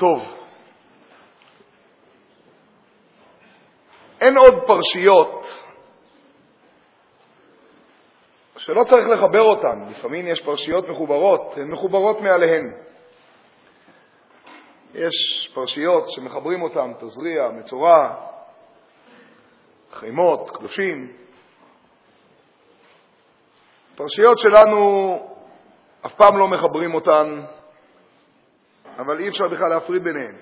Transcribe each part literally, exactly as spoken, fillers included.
טוב. אין עוד פרשיות שלא צריך לחבר אותן. לפעמים יש פרשיות מחוברות, הן מחוברות מעליהן. יש פרשיות שמחברים אותן, תזריע, מצורע, חיימות, קדושים. פרשיות שלנו אף פעם לא מחברים אותן, אבל אי אפשר בכלל להפריד ביניהן.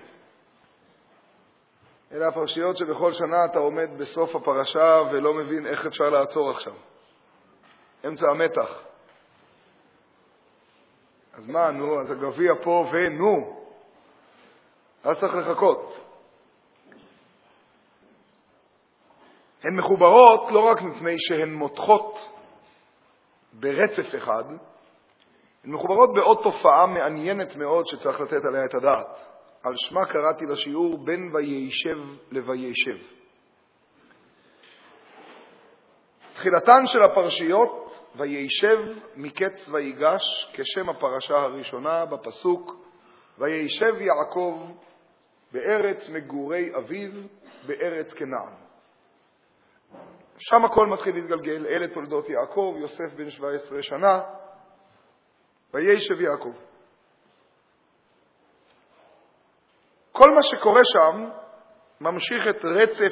אלה הפרשיות שבכל שנה אתה עומד בסוף הפרשה ולא מבין איך אפשר לעצור עכשיו. אמצע המתח. אז מה, נו, אז הגביע פה ונו. אז צריך לחכות. הן מחוברות לא רק מפני שהן מותחות ברצף אחד, הן מחוברות בעוד תופעה מעניינת מאוד שצריך לתת עליה את הדעת. על שמה קראתי לשיעור בין ויישב לויישב. תחילתן של הפרשיות ויישב מקץ ויגש כשם הפרשה הראשונה בפסוק ויישב יעקב בארץ מגורי אביו בארץ כנען. שם הכל מתחיל להתגלגל. אלה תולדות יעקב, יוסף בן שבע עשרה שנה, ויישב יעקב. כל מה שקורה שם ממשיך את רצף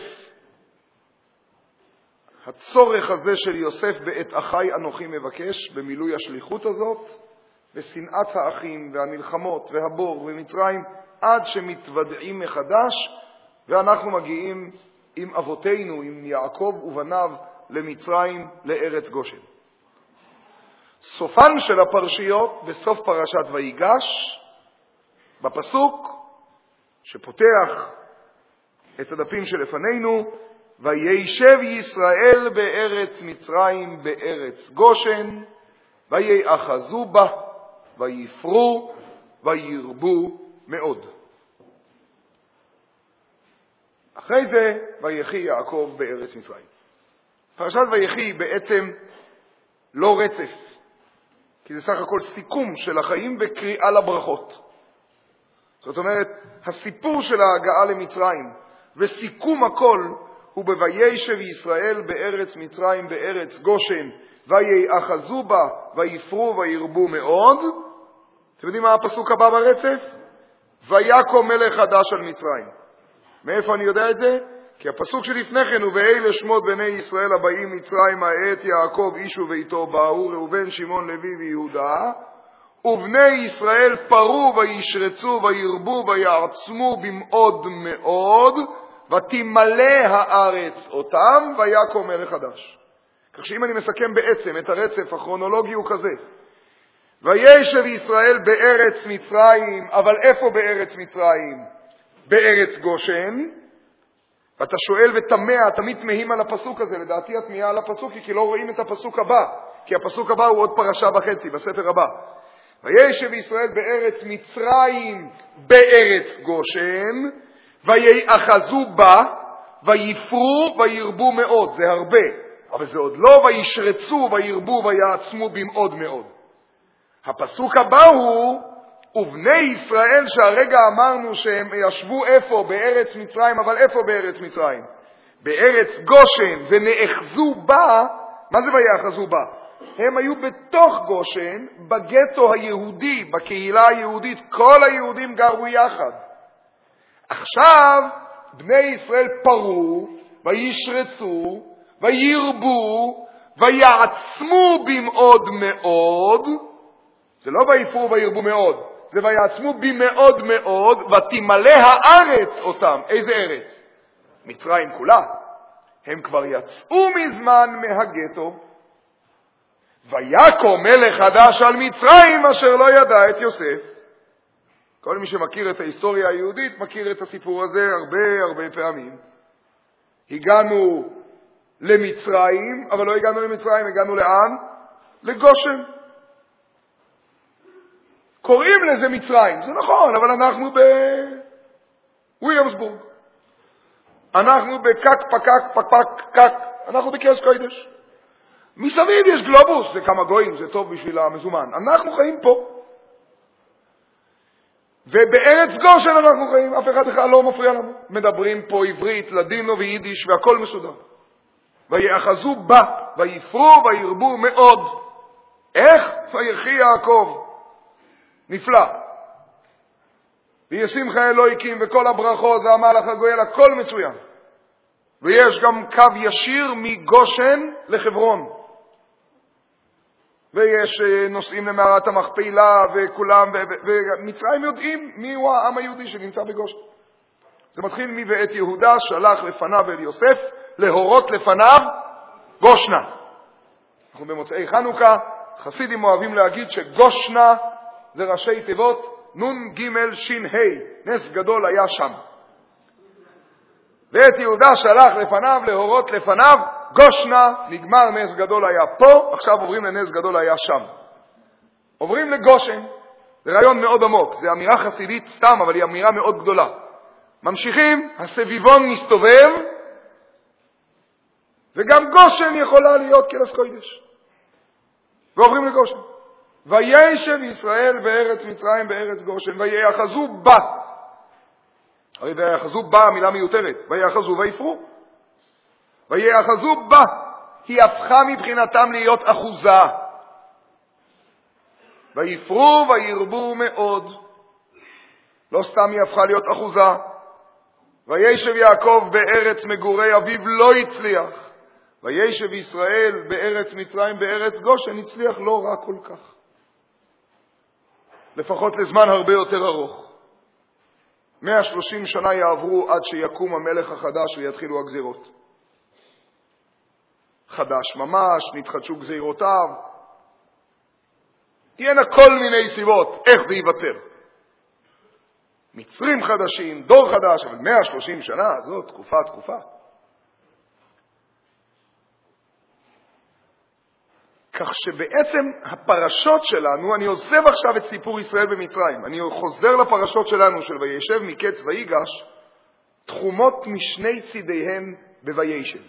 הצורך הזה של יוסף בעת אחי אנוכי מבקש, במילוי השליחות הזאת, ושנאת האחים והמלחמות והבור ומצרים, עד שמתוודעים מחדש, ואנחנו מגיעים עם אבותינו, עם יעקב ובניו, למצרים, לארץ גושן. סופן של הפרשיות בסוף פרשת ויגש, בפסוק שפותח את הדפים שלפנינו, ויישב ישראל בארץ מצרים בארץ גושן, וייאחזו בה, ויפרו, וירבו מאוד. אחרי זה, ויחי יעקב בארץ מצרים. פרשת ויחי היא בעצם לא רצף, כי זה סך הכל סיכום של החיים וקריאה לברכות. זאת אומרת, הסיפור של ההגעה למצרים וסיכום הכל הוא בויישב ישראל בארץ מצרים בארץ גושן, ויאחזו בה, ויפרו וירבו מאוד. אתם יודעים מה הפסוק הבא ברצף? ויקום מלך חדש על מצרים. מאיפה אני יודע את זה? כי הפסוק שלפני כן הוא ואלה שמות בני ישראל הבאים מצרים העת יעקב איש וביתו באו ראובן שמעון לוי ויהודה, ובני ישראל פרו וישרצו וירבו ויעצמו במאוד מאוד, ותמלא הארץ אותם, ויקום מלך חדש. כך שאם אני מסכם בעצם את הרצף הכרונולוגי הוא כזה: וישב ישראל בארץ מצרים, אבל איפה בארץ מצרים? בארץ גושן. ואתה שואל ותמה, תמיד תמהים על הפסוק הזה. לדעתי התמיהה על הפסוק היא כי לא רואים את הפסוק הבא, כי הפסוק הבא הוא עוד פרשה וחצי בספר הבא. וישב ישראל בארץ מצרים בארץ גושן, ויאחזו בה, ויפרו וירבו מאוד. זה הרבה, אבל זה עוד לא וישרצו וירבו ויעצמו במאוד מאוד. הפסוק הבא הוא ובני ישראל, שהרגע אמרנו שהם ישבו איפה? בארץ מצרים. אבל איפה בארץ מצרים? בארץ גושן, ונאחזו בה. מה זה ויאחזו בה? הם היו בתוך גושן, בגטו היהודי, בקהילה היהודית. כל היהודים גרו יחד. עכשיו בני ישראל פרו וישרצו וירבו ויעצמו במאוד מאוד. זה לא ויפרו וירבו מאוד, זה ויעצמו במאוד מאוד, ותמלא הארץ אותם. איזה ארץ? מצרים כולה. הם כבר יצאו מזמן מהגטו. ויקום מלך חדש על מצרים אשר לא ידע את יוסף. כל מי שמכיר את ההיסטוריה היהודית מכיר את הסיפור הזה הרבה הרבה פעמים. הגענו למצרים, אבל לא הגענו למצרים, הגענו לאן? לגושן. קוראים לזה מצרים, זה נכון, אבל אנחנו בוויליאמסבורג. אנחנו בקק פקק פק פק קק, אנחנו בקרס קוידש. מסביב יש גלובוס, זה כמה גויים, זה טוב בשביל המזומן. אנחנו חיים פה. ובארץ גושן אנחנו חיים, אף אחד אחד לא מפריע לנו. מדברים פה עברית, לדינו ויידיש, והכל מסודר. ויאחזו בה, ויפרו וירבו מאוד. איך? ויחי יעקב. נפלא. וישמחה אלוהיקים וכל הברכות והמלך הגואל, הכל מצוין. ויש גם קו ישיר מגושן לחברון. ויש נוסעים למערת המכפלה וכולם, ומצרים יודעים מי הוא העם היהודי שנמצא בגושן. זה מתחיל מבית יהודה שלח לפניו אל יוסף, להורות לפניו גושנה. אנחנו במוצאי חנוכה, חסידים אוהבים להגיד שגושנה זה ראשי תיבות נון ג' שין ה', נס גדול היה שם. ואת יהודה שלח לפניו, להורות לפניו, גושנה, נגמר נס גדול היה פה, עכשיו עוברים לנס גדול היה שם. עוברים לגושן, זה רעיון מאוד עמוק, זה אמירה חסידית סתם, אבל היא אמירה מאוד גדולה. ממשיכים, הסביבון מסתובב, וגם גושן יכולה להיות קלס קודש. ועוברים לגושן. וישב ישראל בארץ מצרים בארץ גושן, ויאחזו בה. הרי ויאחזו בה, המילה מיותרת, ויאחזו ויפרו. ויאחזו בה, היא הפכה מבחינתם להיות אחוזה. ויפרו וירבו מאוד. לא סתם היא הפכה להיות אחוזה. וישב יעקב בארץ מגורי אביו לא הצליח. וישב ישראל בארץ מצרים בארץ גושן הצליח לא רע כל כך. לפחות לזמן הרבה יותר ארוך. מאה ושלושים שנה יעברו עד שיקום המלך החדש ויתחילו הגזירות. חדש ממש, נתחדשו גזירותיו. תהיינה כל מיני סיבות איך זה ייווצר. מצרים חדשים, דור חדש, אבל מאה ושלושים שנה, זאת תקופה תקופה. כך שבעצם הפרשות שלנו, אני עוזב עכשיו את סיפור ישראל במצרים, אני חוזר לפרשות שלנו של וישב מקץ ויגש, תחומות משני צידיהן בוישב.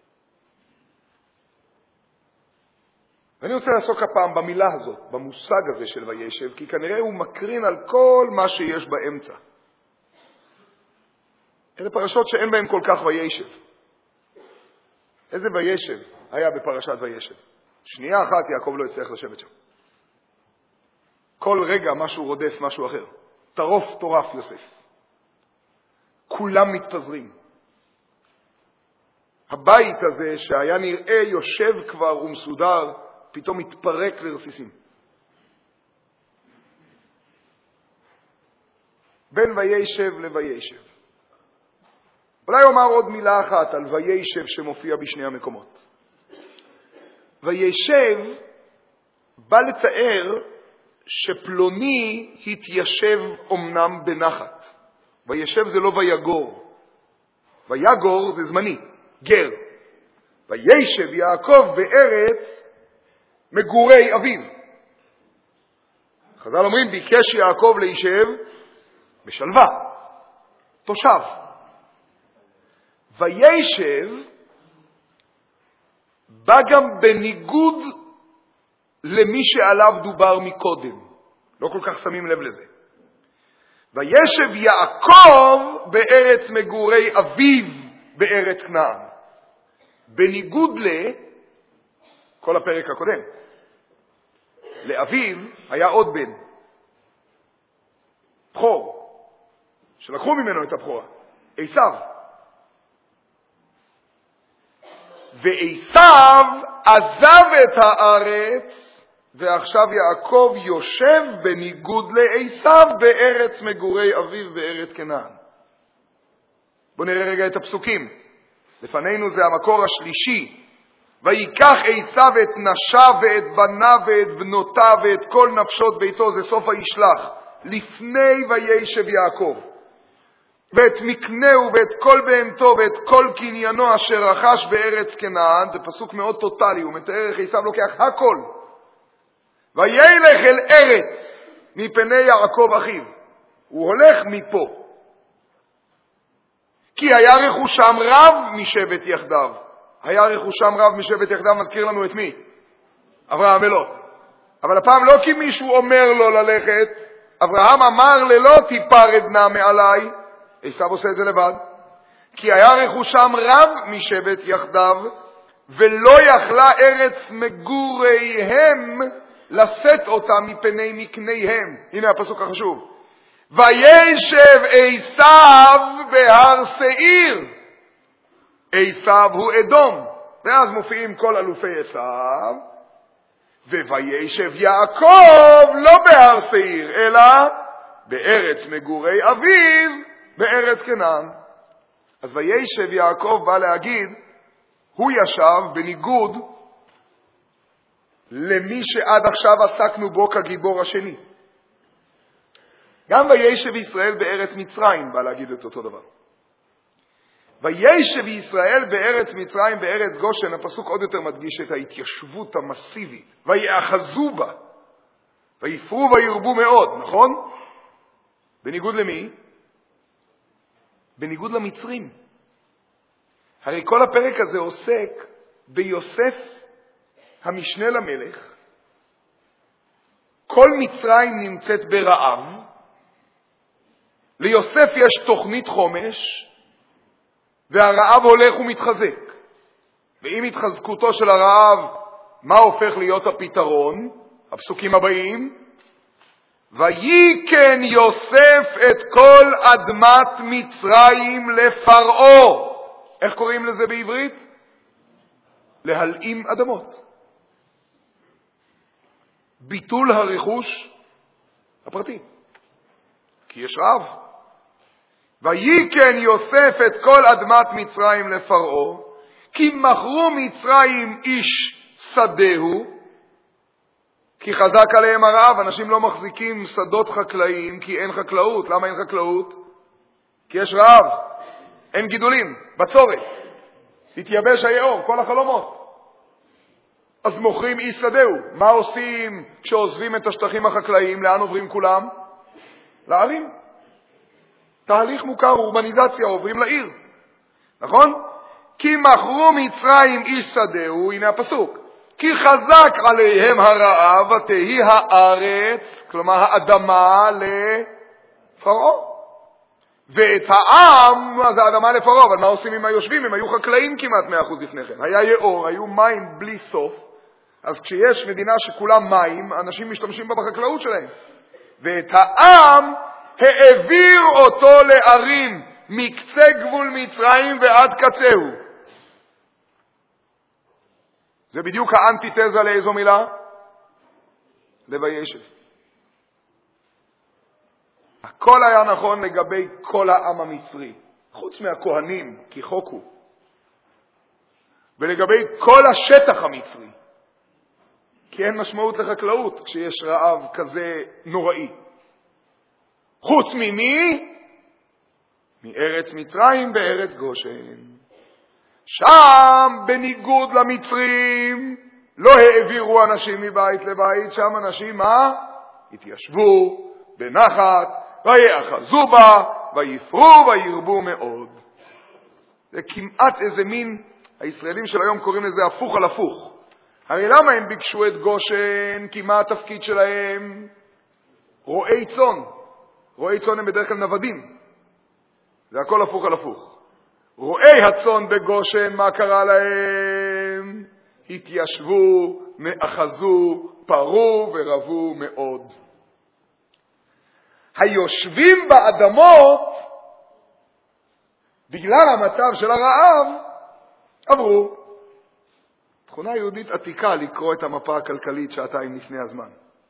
ואני רוצה לעסוק הפעם במילה הזאת, במושג הזה של וישב, כי כנראה הוא מקרין על כל מה שיש באמצע. אלה פרשות שאין בהן כל כך וישב. איזה וישב היה בפרשת וישב? שנייה אחת יעקב לא יצטרך לשבת שם. כל רגע משהו רודף משהו אחר. טרוף טורף יוסף. כולם מתפזרים. הבית הזה שהיה נראה יושב כבר ומסודר, פתאום מתפרק לרסיסים. בין וישב לוישב. אולי אומר עוד מילה אחת על וישב שמופיע בשני המקומות. וישב בא לתאר שפלוני התיישב אומנם בנחת. וישב זה לא ויגור. ויגור זה זמני, גר. וישב יעקב בארץ מגורי אביו. חז"ל אומרים, ביקש יעקב להישב בשלווה, תושב. וישב בא גם בניגוד למי שעליו דובר מקודם. לא כל כך שמים לב לזה. וישב יעקב בארץ מגורי אביו בארץ כנען. בניגוד לכל הפרק הקודם. לאביו היה עוד בן. בכור. שלקחו ממנו את הבכורה. עשיו. ועשיו עזב את הארץ, ועכשיו יעקב יושב בניגוד לעשיו בארץ מגורי אביו בארץ כנען. בואו נראה רגע את הפסוקים. לפנינו זה המקור השלישי. ויקח עשיו את נשיו ואת בניו ואת בנותיו ואת כל נפשות ביתו, זה סוף הישלח. לפני וישב יעקב. ואת מקנהו ואת כל בהמתו ואת כל קניינו אשר רכש בארץ כנען, זה פסוק מאוד טוטלי, הוא מתאר איך עשיו לוקח הכל. וילך אל ארץ מפני יעקב אחיו. הוא הולך מפה. כי היה רכושם רב משבט יחדיו. היה רכושם רב משבט יחדיו, מזכיר לנו את מי? אברהם ולוט. אבל הפעם לא כי מישהו אומר לו ללכת, אברהם אמר ללא תיפרדנה מעליי, עשיו עושה את זה לבד, כי היה רכושם רב משבט יחדיו, ולא יכלה ארץ מגוריהם לשאת אותם מפני מקניהם. הנה הפסוק החשוב. וישב עשיו בהר שעיר. עשיו הוא אדום. ואז מופיעים כל אלופי עשיו. ווישב יעקב לא בהר שעיר, אלא בארץ מגורי אביו, בארץ כנען. אז וישב יעקב בא להגיד, הוא ישב בניגוד למי שעד עכשיו עסקנו בו כגיבור השני. גם וישב ישראל בארץ מצרים בא להגיד את אותו דבר. וישב ישראל בארץ מצרים, בארץ גושן, הפסוק עוד יותר מדגיש את ההתיישבות המסיבית. ויאחזו בה, ויפרו וירבו מאוד, נכון? בניגוד למי? בניגוד למצרים. הרי כל הפרק הזה עוסק ביוסף המשנה למלך. כל מצרים נמצאת ברעב. ליוסף יש תוכנית חומש, והרעב הולך ומתחזק. ועם התחזקותו של הרעב, מה הופך להיות הפתרון? הפסוקים הבאים. ויקן יוסף את כל אדמת מצרים לפרעה. איך קוראים לזה בעברית? להלאים אדמות. ביטול הרכוש הפרטי. כי יש רעב. ויקן יוסף את כל אדמת מצרים לפרעה, כי מכרו מצרים איש שדהו, כי חזק עליהם הרעב. אנשים לא מחזיקים שדות חקלאיים כי אין חקלאות. למה אין חקלאות? כי יש רעב, אין גידולים, בצורת, תתייבש היאור, כל החלומות. אז מוכרים איש שדהו. מה עושים כשעוזבים את השטחים החקלאיים? לאן עוברים כולם? לערים. תהליך מוכר, אורבניזציה, עוברים לעיר. נכון? כי מכרו מצרים איש שדהו, הנה הפסוק. כי חזק עליהם הרעב, ותהי הארץ, כלומר האדמה לפרעה. ואת העם, אז האדמה לפרעה, אבל מה עושים עם היושבים? הם היו חקלאים כמעט מאה אחוז לפני כן. היה יאור, היו מים בלי סוף. אז כשיש מדינה שכולם מים, אנשים משתמשים בה בחקלאות שלהם. ואת העם העביר אותו לערים, מקצה גבול מצרים ועד קצהו. זה בדיוק האנטיתזה לאיזו מילה? לוישב. הכל היה נכון לגבי כל העם המצרי, חוץ מהכהנים, כי חוק הוא. ולגבי כל השטח המצרי, כי אין משמעות לחקלאות כשיש רעב כזה נוראי. חוץ ממי? מארץ מצרים בארץ גושן. שם, בניגוד למצרים, לא העבירו אנשים מבית לבית. שם אנשים, מה? התיישבו בנחת, ויאחזו בה, ויפרו וירבו מאוד. זה כמעט איזה מין, הישראלים של היום קוראים לזה הפוך על הפוך. הרי למה הם ביקשו את גושן? כי מה התפקיד שלהם? רועי צאן. רועי צאן הם בדרך כלל נוודים. זה הכל הפוך על הפוך. רועי הצאן בגושן, מה קרה להם? התיישבו, מאחזו, פרו ורבו מאוד. היושבים באדמות, בגלל המצב של הרעב, עברו. תכונה יהודית עתיקה לקרוא את המפה הכלכלית שעתיים לפני הזמן.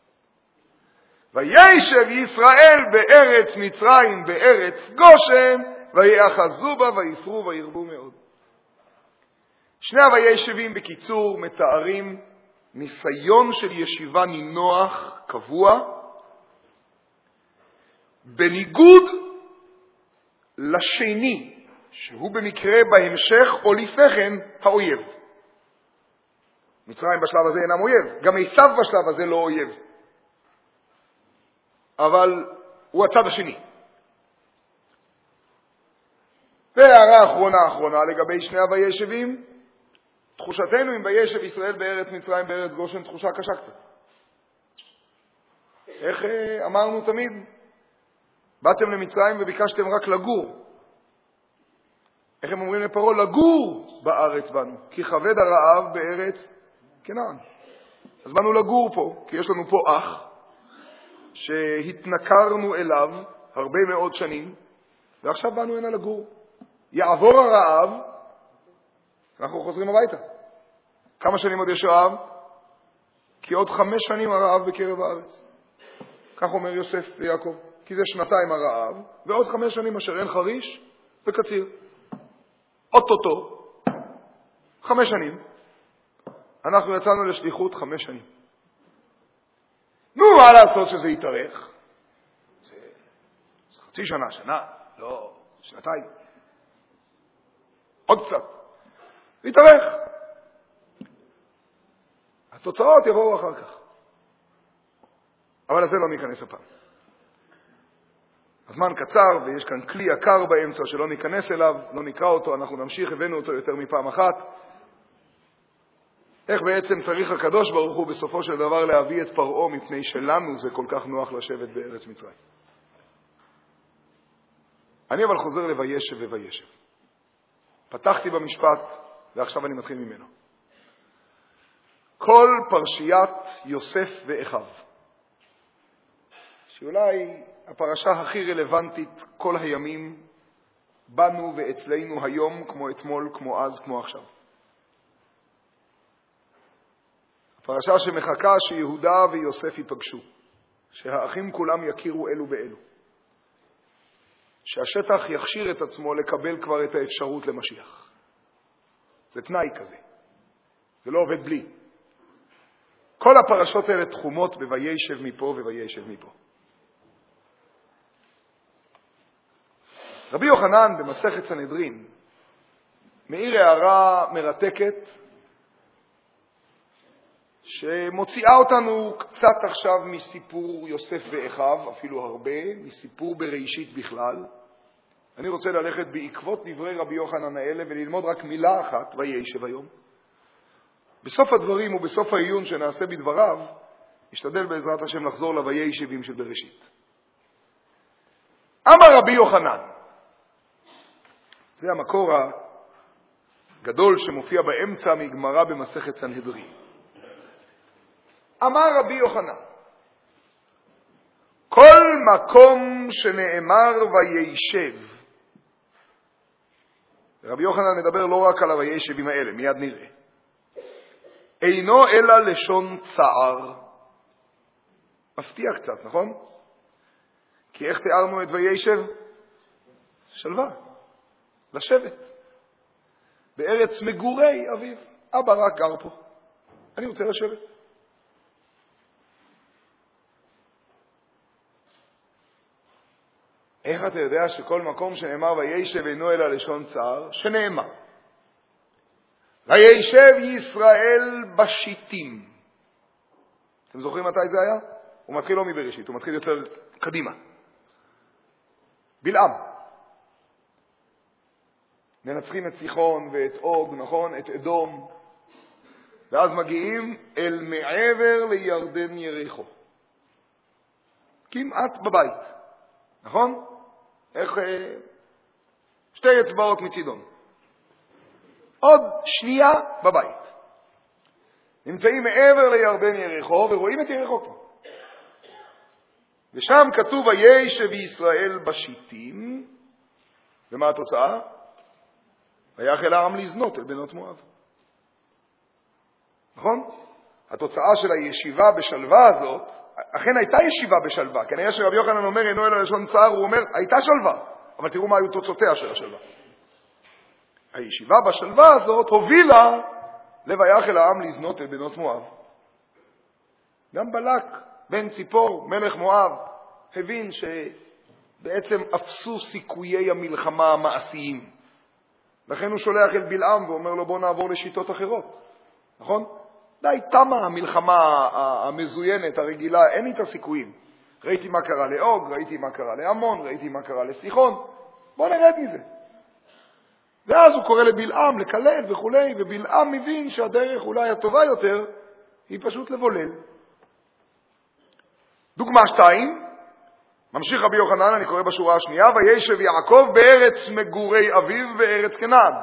וישב ישראל בארץ מצרים בארץ גושן, ויאחזו בה ויפרו וירבו מאוד. שני הוישבים בקיצור מתארים ניסיון של ישיבה נינוח קבוע, בניגוד לשני, שהוא במקרה בהמשך או לפני כן האויב. מצרים בשלב הזה אינם אויב, גם עשיו בשלב הזה לא אויב. אבל הוא הצד השני. והערה אחרונה אחרונה לגבי שני הוישבים, תחושתנו עם וישב ישראל בארץ מצרים בארץ גושן תחושה קשה קצת. איך אמרנו תמיד? באתם למצרים וביקשתם רק לגור. איך הם אומרים לפרעה? לגור בארץ בנו, כי כבד הרעב בארץ כנען. אז באנו לגור פה, כי יש לנו פה אח שהתנכרנו אליו הרבה מאוד שנים, ועכשיו באנו הנה לגור. יעבור הרעב, אנחנו חוזרים הביתה. כמה שנים עוד יש רעב? כי עוד חמש שנים הרעב בקרב הארץ. כך אומר יוסף ליעקב. כי זה שנתיים הרעב, ועוד חמש שנים אשר אין חריש וקציר. אוטוטו. חמש שנים. אנחנו יצאנו לשליחות חמש שנים. נו, מה לעשות שזה יתארך? זה חצי שנה, שנה, לא, שנתיים. עוד קצת. זה יתארך. התוצאות יבואו אחר כך. אבל לזה לא ניכנס הפעם. הזמן קצר, ויש כאן כלי יקר באמצע שלא ניכנס אליו, לא נקרא אותו, אנחנו נמשיך, הבאנו אותו יותר מפעם אחת. איך בעצם צריך הקדוש ברוך הוא בסופו של דבר להביא את פרעה, מפני שלנו זה כל כך נוח לשבת בארץ מצרים. אני אבל חוזר לוישב ווישב. פתחתי במשפט, ועכשיו אני מתחיל ממנו. כל פרשיית יוסף ואחיו, שאולי הפרשה הכי רלוונטית כל הימים, בנו ואצלנו היום, כמו אתמול, כמו אז, כמו עכשיו. הפרשה שמחכה שיהודה ויוסף ייפגשו, שהאחים כולם יכירו אלו באלו, שהשטח יכשיר את עצמו לקבל כבר את האפשרות למשיח. זה תנאי כזה, זה לא עובד בלי. כל הפרשות האלה תחומות בוישב מפה ווישב מפה. רבי יוחנן במסכת סנהדרין מעיר הערה מרתקת שמוציאה אותנו קצת עכשיו מסיפור יוסף ואחיו, אפילו הרבה, מסיפור בראשית בכלל. אני רוצה ללכת בעקבות דברי רבי יוחנן האלה וללמוד רק מילה אחת, וישב היום. בסוף הדברים ובסוף העיון שנעשה בדבריו, נשתדל בעזרת השם לחזור לוישבים של בראשית. אמר רבי יוחנן, זה המקור הגדול שמופיע באמצע מגמרא במסכת סנהדרין. אמר רבי יוחנן, כל מקום שנאמר וישב, רבי יוחנן מדבר לא רק על הוישבים האלה, מיד נראה, אינו אלא לשון צער. מפתיע קצת, נכון? כי איך תיארנו את וישב? שלווה, לשבת. בארץ מגורי אביו, אבא רק גר פה. אני רוצה לשבת. איך אתה יודע שכל מקום שנאמר וישב אינו אלא לשון צער? שנאמר וישב ישראל בשיטים. אתם זוכרים מתי זה היה? הוא מתחיל לא מבראשית, הוא מתחיל יותר קדימה. בלעם. מנצחים את סיחון ואת אוג, נכון? את אדום. ואז מגיעים אל מעבר לירדן יריחו. כמעט בבית. נכון? איך? שתי אצבעות מצידון. עוד שנייה בבית. נמצאים מעבר לירדן יריחו ורואים את יריחו פה. ושם כתוב וישב ישראל בשיטים. ומה התוצאה? ויחל העם לזנות אל בנות מואב. נכון? התוצאה של הישיבה בשלווה הזאת, אכן הייתה ישיבה בשלווה. כנראה שרבי יוחנן אומר אינו אלא לשון צער, הוא אומר הייתה שלווה. אבל תראו מה היו תוצאותיה של השלווה. הישיבה בשלווה הזאת הובילה לויחל העם לזנות אל בנות מואב. גם בלק בן ציפור, מלך מואב, הבין שבעצם אפסו סיכויי המלחמה המעשיים. לכן הוא שולח אל בלעם ואומר לו בוא נעבור לשיטות אחרות. נכון? די תמה המלחמה המזוינת, הרגילה, אין איתה סיכויים. ראיתי מה קרה לאוג, ראיתי מה קרה לעמון, ראיתי מה קרה לסיחון. בוא נרד מזה. ואז הוא קורא לבלעם לקלל וכו', ובלעם מבין שהדרך אולי הטובה יותר היא פשוט לבולל. דוגמה שתיים, ממשיך רבי יוחנן, אני קורא בשורה השנייה, וישב יעקב בארץ מגורי אביו בארץ כנען.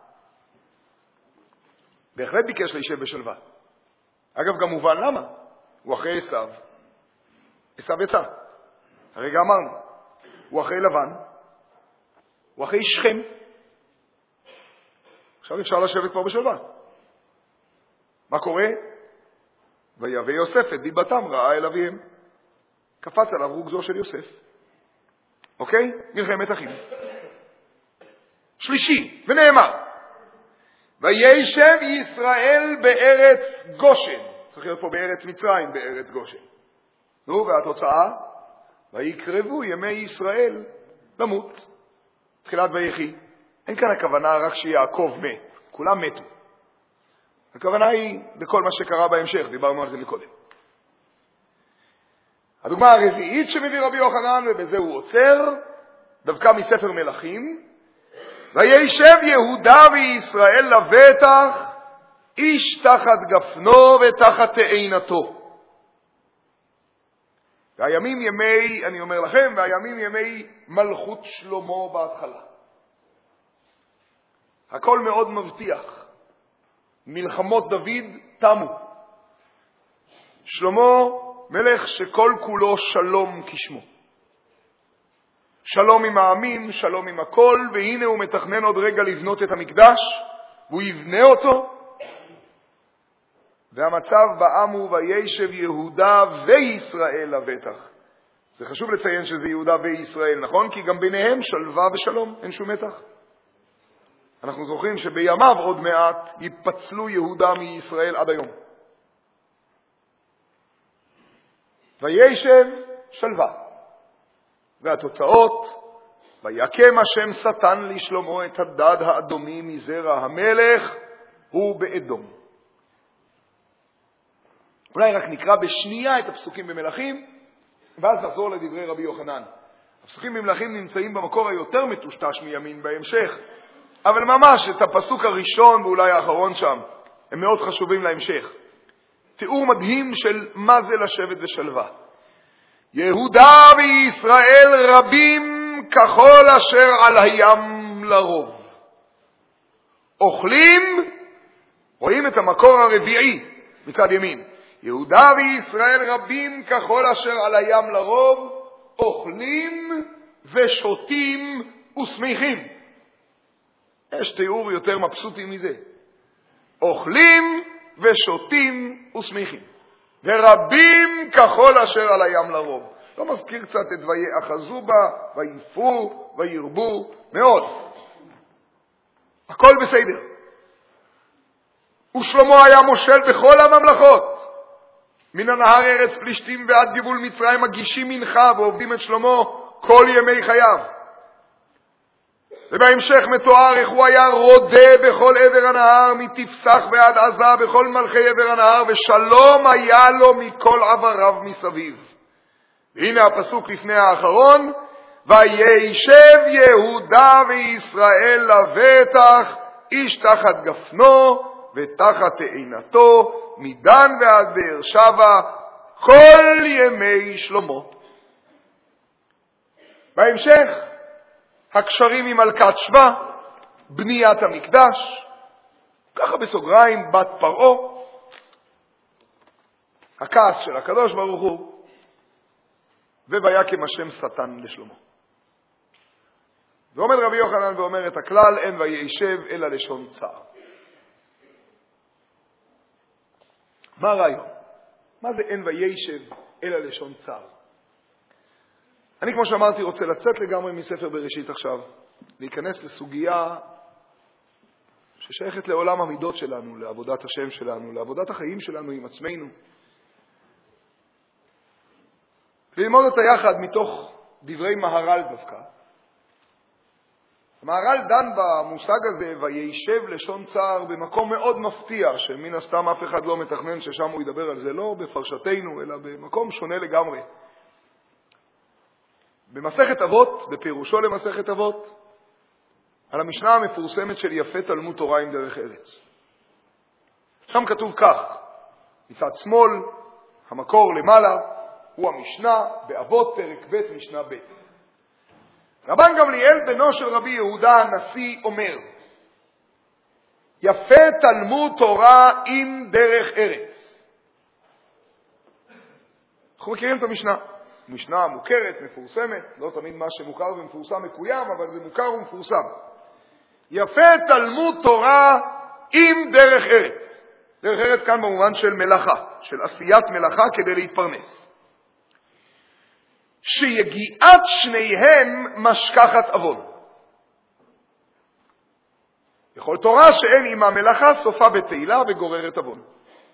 בהחלט ביקש להישב בשלווה. אגב, גם מובן למה. הוא אחרי עשיו. עשיו יצא. הרגע אמרנו. הוא אחרי לבן. הוא אחרי שכם. עכשיו אפשר לשבת כבר בשלווה. מה קורה? ויבא יוסף את דיבתם רעה אל אביהם. קפץ עליו רוגזו של יוסף. אוקיי? מלחמת אחים. שלישי, ונאמר, וישב ישראל בארץ גושן. צריך להיות פה בארץ מצרים, בארץ גושן. נו, והתוצאה, ויקרבו ימי ישראל למות. תחילת ויחי. אין כאן הכוונה רק שיעקב מת. כולם מתו. הכוונה היא לכל מה שקרה בהמשך, דיברנו על זה מקודם. הדוגמה הרביעית שמביא רבי יוחנן, ובזה הוא עוצר, דווקא מספר מלכים, וישב יהודה וישראל לבטח, איש תחת גפנו ותחת תאנתו. והימים ימי, אני אומר לכם, והימים ימי מלכות שלמה בהתחלה. הכל מאוד מבטיח. מלחמות דוד תמו. שלמה מלך שכל כולו שלום כשמו. שלום עם העמים, שלום עם הכל, והנה הוא מתכנן עוד רגע לבנות את המקדש, והוא יבנה אותו. והמצב בעם הוא וישב יהודה וישראל לבטח. זה חשוב לציין שזה יהודה וישראל, נכון? כי גם ביניהם שלווה ושלום, אין שום מתח. אנחנו זוכרים שבימיו עוד מעט ייפצלו יהודה מישראל עד היום. וישב שלווה. והתוצאות, ויקם השם שטן לשלמה את הדד האדומי מזרע המלך, הוא באדום. אולי רק נקרא בשנייה את הפסוקים במלכים, ואז נחזור לדברי רבי יוחנן. הפסוקים במלכים נמצאים במקור היותר מטושטש מימין בהמשך, אבל ממש את הפסוק הראשון ואולי האחרון שם, הם מאוד חשובים להמשך. תיאור מדהים של מה זה לשבת בשלווה. יהודה וישראל רבים ככל אשר על הים לרוב. אוכלים, רואים את המקור הרביעי מצד ימין. יהודה וישראל רבים ככל אשר על הים לרוב, אוכלים ושותים ושמחים. יש תיאור יותר מבסוטי מזה. אוכלים ושותים ושמחים. ורבים ככל אשר על הים לרוב. לא מזכיר קצת את ויאחזו בה, ויפו, וירבו, מאוד. הכל בסדר. ושלמה היה מושל בכל הממלכות. מן הנהר ארץ פלישתים ועד גבול מצרים מגישים מנחה ועובדים את שלמה כל ימי חייו. ובהמשך מתואר איך הוא היה רודה בכל עבר הנהר, מתפסח ועד עזה בכל מלכי עבר הנהר, ושלום היה לו מכל עבריו מסביב. והנה הפסוק לפני האחרון, וישב יהודה וישראל לבטח, איש תחת גפנו ותחת תאנתו, מדן ועד באר שבע, כל ימי שלמה. בהמשך, הקשרים עם מלכת שבא, בניית המקדש, ככה בסוגריים, בת פרעה, הכעס של הקדוש ברוך הוא, ויקם השם שטן לשלמה. ועומד רבי יוחנן ואומר את הכלל, אין וישב אלא לשון צער. מה הרעיון? מה זה אין וישב אלא לשון צער? אני, כמו שאמרתי, רוצה לצאת לגמרי מספר בראשית עכשיו, להיכנס לסוגיה ששייכת לעולם המידות שלנו, לעבודת השם שלנו, לעבודת החיים שלנו עם עצמנו. וללמוד אותה יחד מתוך דברי מהר"ל דווקא. המהר"ל דן במושג הזה, וישב לשון צער, במקום מאוד מפתיע, שמן הסתם אף אחד לא מתכנן ששם הוא ידבר על זה, לא בפרשתנו, אלא במקום שונה לגמרי. במסכת אבות, בפירושו למסכת אבות, על המשנה המפורסמת של יפה תלמוד תורה עם דרך ארץ. שם כתוב כך, מצד שמאל, המקור למעלה, הוא המשנה באבות פרק ב' משנה ב'. רבן גמליאל בנו של רבי יהודה הנשיא אומר, יפה תלמוד תורה עם דרך ארץ. אנחנו מכירים את המשנה. משנה מוכרת, מפורסמת, לא תמיד מה שמוכר ומפורסם מקוים, אבל זה מוכר ומפורסם. יפה תלמוד תורה עם דרך ארץ. דרך ארץ כאן במובן של מלאכה, של עשיית מלאכה כדי להתפרנס. שיגיעת שניהם משכחת עוון. בכל תורה שאין עמה מלאכה סופה בתהילה וגוררת עוון.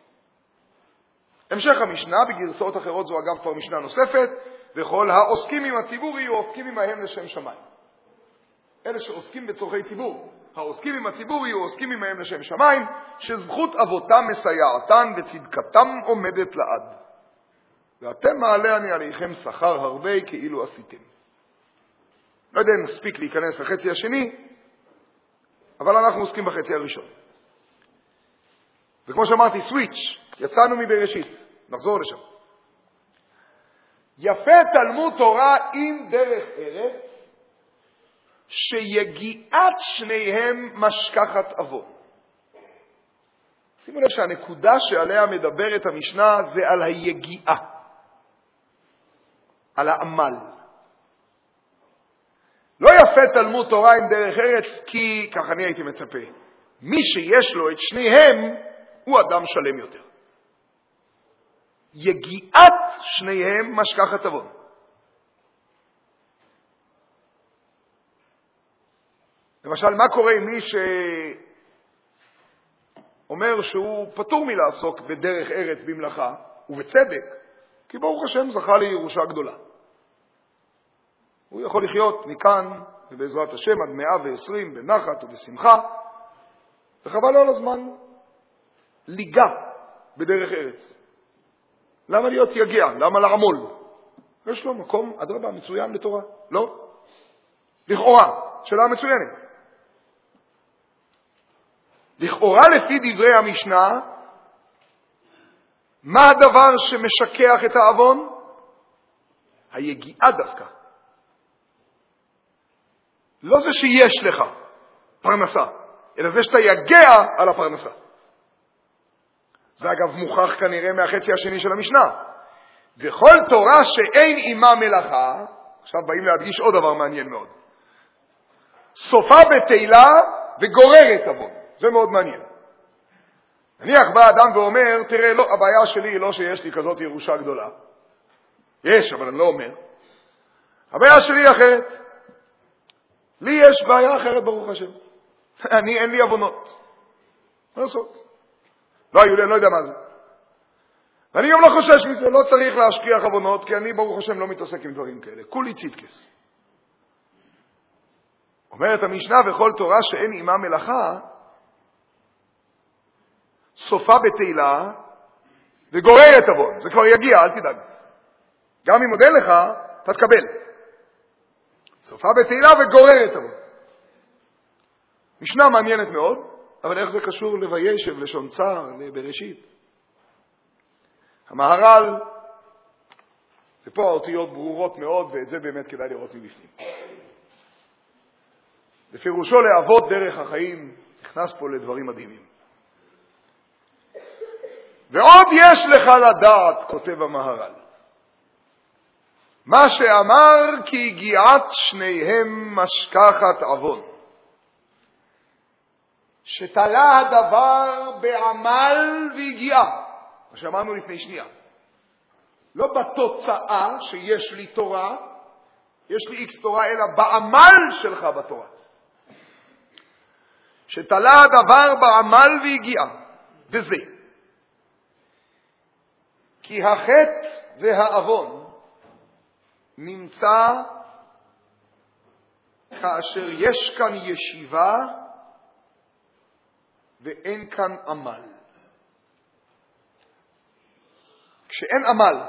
המשך המשנה בגרסאות אחרות זו אגב כבר משנה נוספת, וכל העוסקים עם הציבור יהיו עוסקים עמהם לשם שמיים. אלה שעוסקים בצורכי ציבור, העוסקים עם הציבור יהיו עוסקים עמהם לשם שמיים, שזכות אבותם מסייעתן וצדקתם עומדת לעד. ואתם מעלה אני עליכם שכר הרבה כאילו עשיתם. לא יודע אם נספיק להיכנס לחצי השני, אבל אנחנו עוסקים בחצי הראשון. וכמו שאמרתי, סוויץ', יצאנו מבראשית, נחזור לשם. יפה תלמוד תורה עם דרך ארץ, שיגיעת שניהם משכחת עוון. שימו לב שהנקודה שעליה מדברת המשנה זה על היגיעה, על העמל. לא יפה תלמוד תורה עם דרך ארץ, כי, כך אני הייתי מצפה, מי שיש לו את שניהם הוא אדם שלם יותר. יגיעת שניהם משכחת עוון. למשל, מה קורה עם מי שאומר שהוא פטור מלעסוק בדרך ארץ במלאכה, ובצדק, כי ברוך השם זכה לירושה גדולה. הוא יכול לחיות מכאן, ובעזרת השם, עד מאה ועשרים, בנחת ובשמחה, וחבל לו על הזמן ליגע בדרך ארץ. למה להיות יגיע? למה לעמול? יש לו מקום, אדרבה, מצוין לתורה. לא? לכאורה, שאלה מצוינת. לכאורה לפי דברי המשנה, מה הדבר שמשכח את העוון? היגיעה דווקא. לא זה שיש לך פרנסה, אלא זה שאתה יגע על הפרנסה. זה אגב מוכח כנראה מהחצי השני של המשנה. וכל תורה שאין עמה מלאכה, עכשיו באים להדגיש עוד דבר מעניין מאוד. סופה בתהילה וגוררת עוון. זה מאוד מעניין. נניח בא אדם ואומר, תראה, לא, הבעיה שלי היא לא שיש לי כזאת ירושה גדולה. יש, אבל אני לא אומר. הבעיה שלי היא אחרת. לי יש בעיה אחרת ברוך השם. אני, אין לי עוונות. מה לעשות? לא היו לי, אני לא יודע מה זה. ואני גם לא חושש מזה, לא צריך להשכיח עוונות, כי אני ברוך השם לא מתעסק עם דברים כאלה. כולי צידקס. אומרת המשנה, וכל תורה שאין עמה מלאכה, סופה בתהילה וגוררת עוון. זה כבר יגיע, אל תדאג. גם אם מודה לך, אתה תקבל. סופה בתהילה וגוררת עוון. משנה מעניינת מאוד, אבל איך זה קשור לוישב, לשון צער, לבראשית? המהר"ל, ופה האותיות ברורות מאוד, ואת זה באמת כדאי לראות מבפנים. בפירושו לעבוד דרך החיים, נכנס פה לדברים מדהימים. ועוד יש לך לדעת, כותב המהר"ל, מה שאמר כי הגיעת שניהם משכחת עוון. שתלה הדבר בעמל והגיעה. מה שאמרנו לפני שנייה. לא בתוצאה שיש לי תורה, יש לי איקס תורה, אלא בעמל שלך בתורה. שתלה הדבר בעמל והגיעה. וזה. כי החטא והעוון נמצא כאשר יש כאן ישיבה ואין כאן עמל. כשאין עמל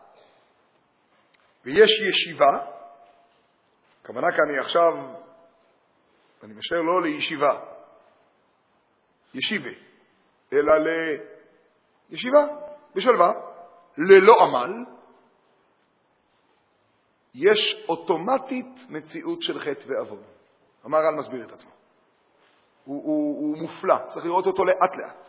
ויש ישיבה, הכוונה כאן היא עכשיו, אני משאר לא לישיבה, ישיבה, אלא לישיבה בשלווה, ללא עמל, יש אוטומטית מציאות של חטא ועוון. המהר"ל מסביר את עצמו. הוא, הוא, הוא מופלא, צריך לראות אותו לאט לאט.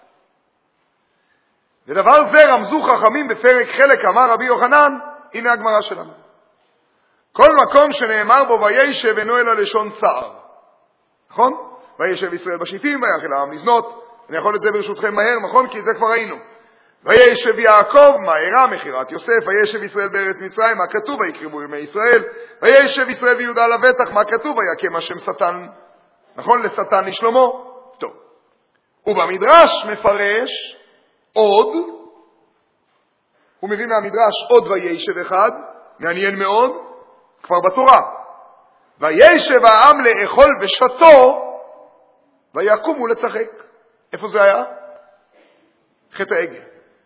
ודבר זה רמזו חכמים בפרק חלק, אמר רבי יוחנן, הנה הגמרא שלנו. כל מקום שנאמר בו וישב אינו אלא לשון צער. נכון? וישב ישראל בשיטים, ויחל העם לזנות. אני יכול את זה ברשותכם מהר, נכון? כי זה כבר ראינו. וישב יעקב, מהרה מכירת יוסף, וישב ישראל בארץ מצרים, מה כתוב? ויקרבו ימי ישראל. וישב ישראל ויהודה לבטח, מה כתוב? ויקם השם שטן. נכון? לשטן לשלמה. טוב. ובמדרש מפרש עוד, הוא מביא מהמדרש עוד וישב אחד, מעניין מאוד, כבר בתורה. וישב העם לאכול ושתו, ויקומו לצחק. איפה זה היה? חטא העגל.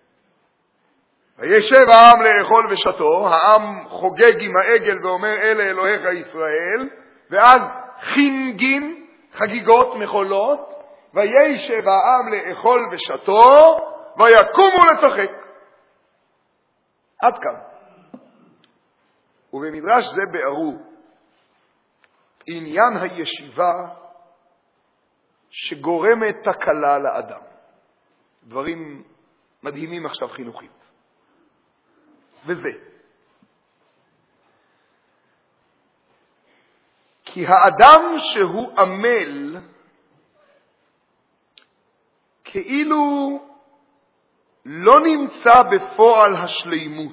וישב העם לאכול ושתו, העם חוגג עם העגל ואומר אלה אלוהיך ישראל, ואז חינגין, חגיגות מחולות, וישב העם לאכול ושתו, ויקומו לצחק. עד כאן. ובמדרש זה בארו עניין הישיבה שגורמת תקלה לאדם. דברים מדהימים עכשיו חינוכית. וזה. כי האדם שהוא עמל כאילו לא נמצא בפועל השלימות.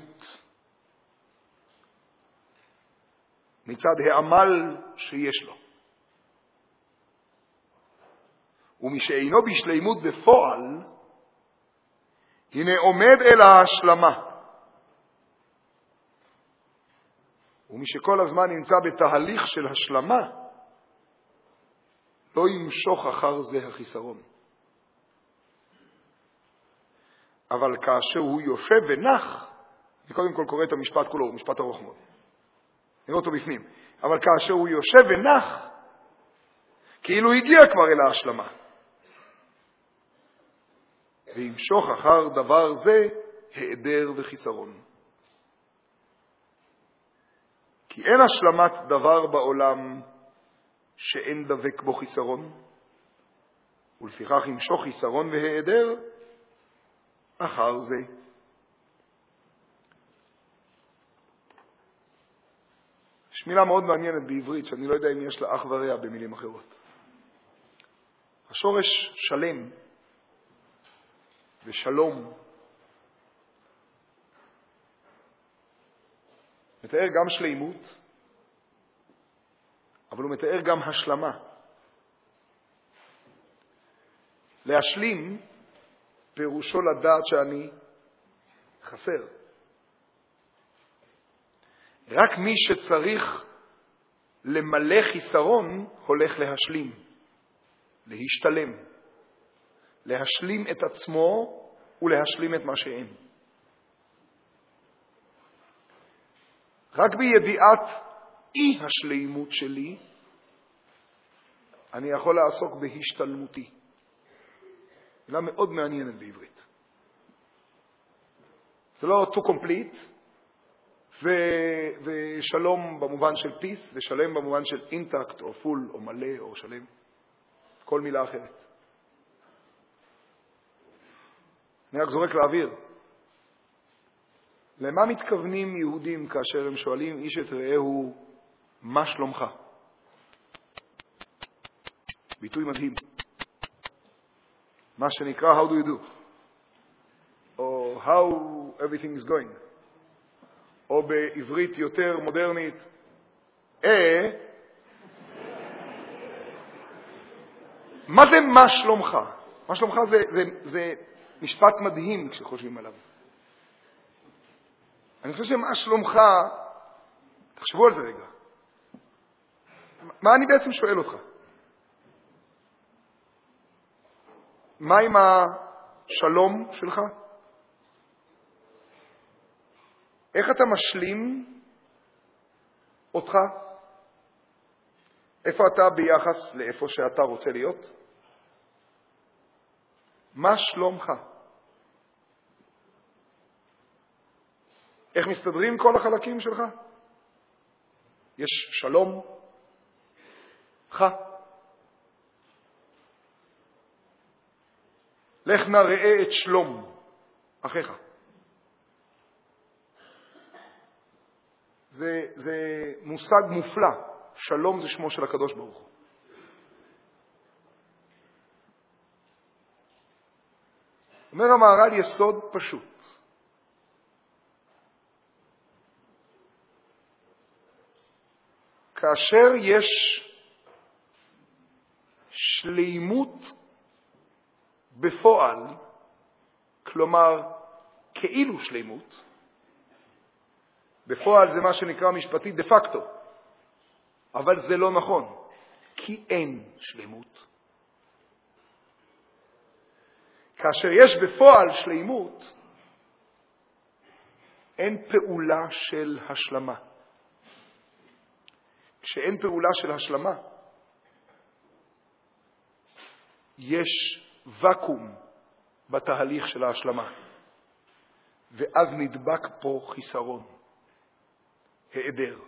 מצד העמל שיש לו. ומי שאינו בשלימות בפועל, הנה עומד אל ההשלמה. ומי שכל הזמן נמצא בתהליך של השלמה, לא ימשוך אחר זה החיסרון. אבל כאשר הוא יושב ונח, אני קודם כל קורא את המשפט כולו, הוא משפט ארוך מאוד. נראה אותו בפנים. אבל כאשר הוא יושב ונח, כאילו הגיע כבר אל ההשלמה. וימשוך אחר דבר זה היעדר וחיסרון. כי אין השלמת דבר בעולם שאין דבק בו חיסרון, ולפיכך ימשוך חיסרון והיעדר אחר זה. יש מילה מאוד מעניינת בעברית, שאני לא יודע אם יש לה אח ורע במילים אחרות. השורש שלם ושלום מתאר גם שלימות, אבל הוא מתאר גם השלמה. להשלים פירושו לדעת שאני חסר. רק מי שצריך למלא חיסרון הולך להשלים, להשתלם, להשלים את עצמו ולהשלים את מה שאין. רק בידיעת אי השלימות שלי אני יכול לעסוק בהשתלמותי. מילה מאוד מעניינת בעברית. זה לא to complete, ו- ושלום במובן של peace, ושלם במובן של intact, או full, או מלא, או שלם. כל מילה אחרת. אני רק זורק לאוויר. למה מתכוונים יהודים כאשר הם שואלים איש את רעהו, מה שלומך? ביטוי מדהים. מה שנקרא how do you do? או how everything is going. או בעברית יותר מודרנית, אה, מה זה מה שלומך? מה שלומך זה, זה, זה משפט מדהים כשחושבים עליו. אני חושב שמה שלומך, תחשבו על זה רגע. מה אני בעצם שואל אותך? מה עם השלום שלך? איך אתה משלים אותך? איפה אתה ביחס לאיפה שאתה רוצה להיות? מה שלומך? איך מסתדרים כל החלקים שלך? יש שלום, לך. לך נא ראה את שלום אחיך. זה, זה מושג מופלא. שלום זה שמו של הקדוש ברוך הוא. אומר המהר"ל יסוד פשוט. כאשר יש שלימות בפועל, כלומר כאילו שלימות, בפועל זה מה שנקרא משפטית דה פקטו, אבל זה לא נכון, כי אין שלימות. כאשר יש בפועל שלימות, אין פעולה של השלמה. כשאין פעולה של השלמה, יש וקום בתהליך של ההשלמה, ואז נדבק פה חיסרון, היעדר.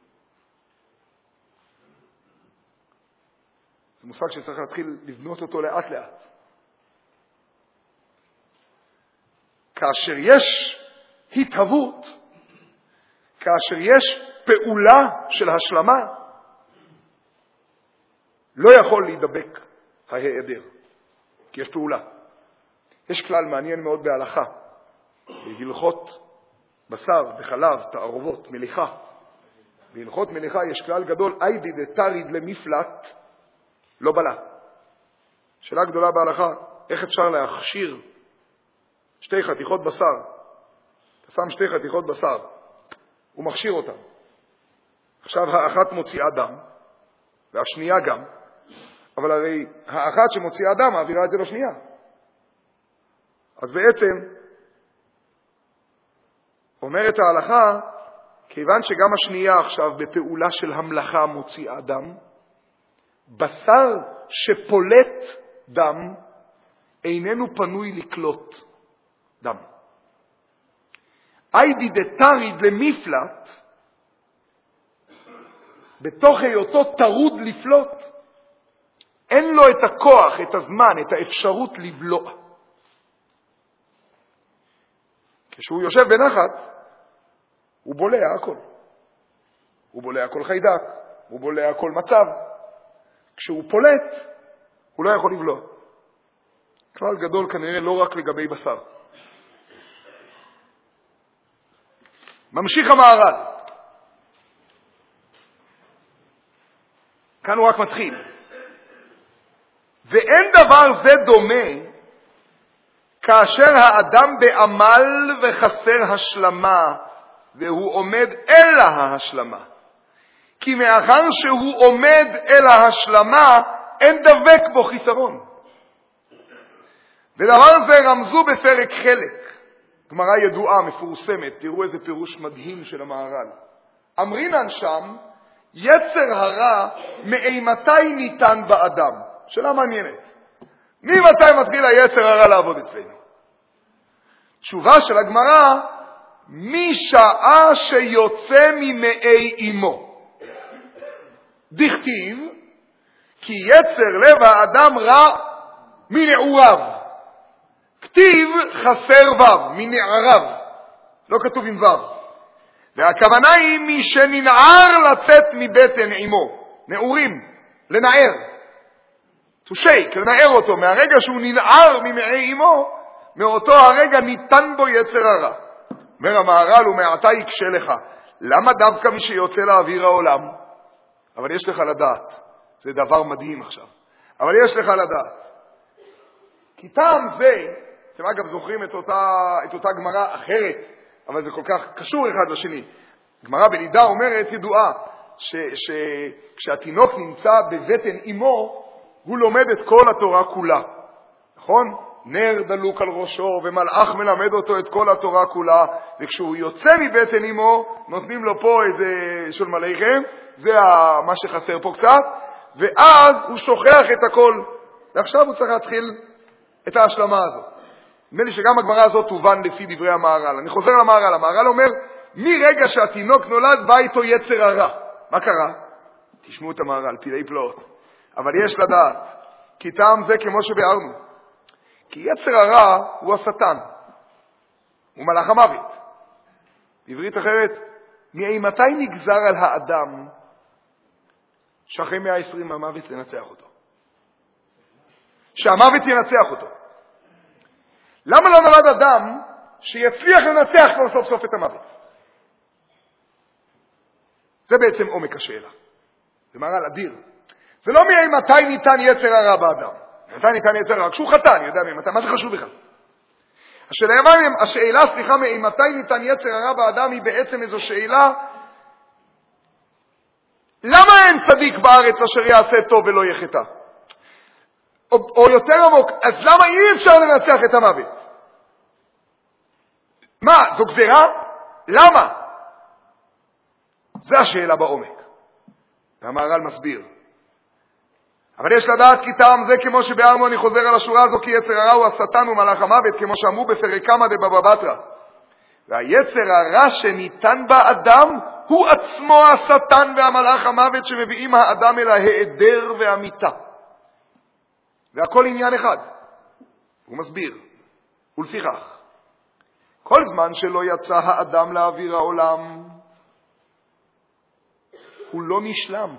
זה מושג שצריך להתחיל לבנות אותו לאט לאט. כאשר יש התהוות, כאשר יש פעולה של השלמה, לא יכול להידבק ההיעדר, כי יש פעולה. יש כלל מעניין מאוד בהלכה, בהלכות בשר וחלב, תערובות, מליחה. בהלכות מליחה יש כלל גדול, איידי דתריד למפלט, לא בלה. שאלה גדולה בהלכה, איך אפשר להכשיר שתי חתיכות בשר? אתה שם שתי חתיכות בשר, הוא מכשיר אותם. עכשיו האחת מוציאה דם, והשנייה גם, אבל הרי האחת שמוציאה דם מעבירה את זה לשנייה. אז בעצם, אומרת ההלכה, כיוון שגם השנייה עכשיו בפעולה של המלאכה מוציאה דם, בשר שפולט דם איננו פנוי לקלוט דם. איידי דתריד למפלט, בתוך היותו טרוד לפלוט, אין לו את הכוח, את הזמן, את האפשרות לבלוע. כשהוא יושב בנחת, הוא בולע הכל. הוא בולע כל חיידק, הוא בולע כל מצב. כשהוא פולט, הוא לא יכול לבלוע. כלל גדול כנראה לא רק לגבי בשר. ממשיך המהר"ל. כאן הוא רק מתחיל. ואין דבר זה דומה כאשר האדם בעמל וחסר השלמה, והוא עומד אל ההשלמה. כי מאחר שהוא עומד אל ההשלמה, אין דבק בו חיסרון. ודבר זה רמזו בפרק חלק. גמרא ידועה, מפורסמת, תראו איזה פירוש מדהים של המהר"ל. אמרינן שם, יצר הרע מאימתי ניתן באדם. שאלה מעניינת. ממתי מתחיל היצר הרע לעבוד אצלנו? תשובה של הגמרא, משעה שיוצא ממעי אמו. דכתיב, כי יצר לב האדם רע מנעוריו. כתיב חסר וו, מנעריו. לא כתוב עם וו. והכוונה היא מי שננער לצאת מבטן אמו. נעורים, לנער. to shake, לנער אותו. מהרגע שהוא ננער ממעי אמו, מאותו הרגע ניתן בו יצר הרע. אומר המהר"ל, ומעתה יקשה לך. למה דווקא מי שיוצא לאוויר העולם? אבל יש לך לדעת. זה דבר מדהים עכשיו. אבל יש לך לדעת. כי טעם זה, אתם אגב זוכרים את אותה, את אותה גמרא אחרת, אבל זה כל כך קשור אחד לשני. גמרא בנידה אומרת, ידועה, שכשהתינוק נמצא בבטן אמו, הוא לומד את כל התורה כולה. נכון? נר דלוק על ראשו, ומלאך מלמד אותו את כל התורה כולה, וכשהוא יוצא מבטן אמו, נותנים לו פה איזה שול מלאכם, זה מה שחסר פה קצת, ואז הוא שוכח את הכל, ועכשיו הוא צריך להתחיל את ההשלמה הזאת. נדמה לי שגם הגמרא הזאת תובן לפי דברי המהר"ל. אני חוזר למהר"ל. המהר"ל אומר, מרגע שהתינוק נולד בא איתו יצר הרע. מה קרה? תשמעו את המהר"ל, פלאי פלאות. אבל יש לדעת, כי טעם זה כמו שביארנו, כי יצר הרע הוא השטן, הוא מלאך המוות. בעברית אחרת, מאימתי נגזר על האדם שאחרי מאה ועשרים המוות לנצח אותו? שהמוות ינצח אותו. למה לא נולד אדם שיצליח לנצח כבר סוף סוף את המוות? זה בעצם עומק השאלה. זה מהר"ל אדיר. זה לא מאימתי ניתן יצר הרע באדם. מתי ניתן יצר הרע? כשהוא חטא, אני יודע מאימתי. מה זה חשוב בכלל? השאלה, השאלה, סליחה, מאימתי ניתן יצר הרע באדם היא בעצם איזו שאלה, למה אין צדיק בארץ אשר יעשה טוב ולא יחטא? או, או יותר עמוק, אז למה אי אפשר לנצח את המוות? מה, זו גזירה? למה? זו השאלה בעומק. והמהר"ל מסביר. אבל יש לדעת כי טעם זה כמו שבארנו, אני חוזר על השורה הזו, כי יצר הרע הוא השטן ומלאך המוות, כמו שאמרו בפרק כמה דבבא בתרא. והיצר הרע שניתן באדם הוא עצמו השטן והמלאך המוות שמביאים האדם אל ההיעדר והמיתה. והכל עניין אחד. הוא מסביר. ולפיכך, כל זמן שלא יצא האדם לאוויר העולם, הוא לא נשלם.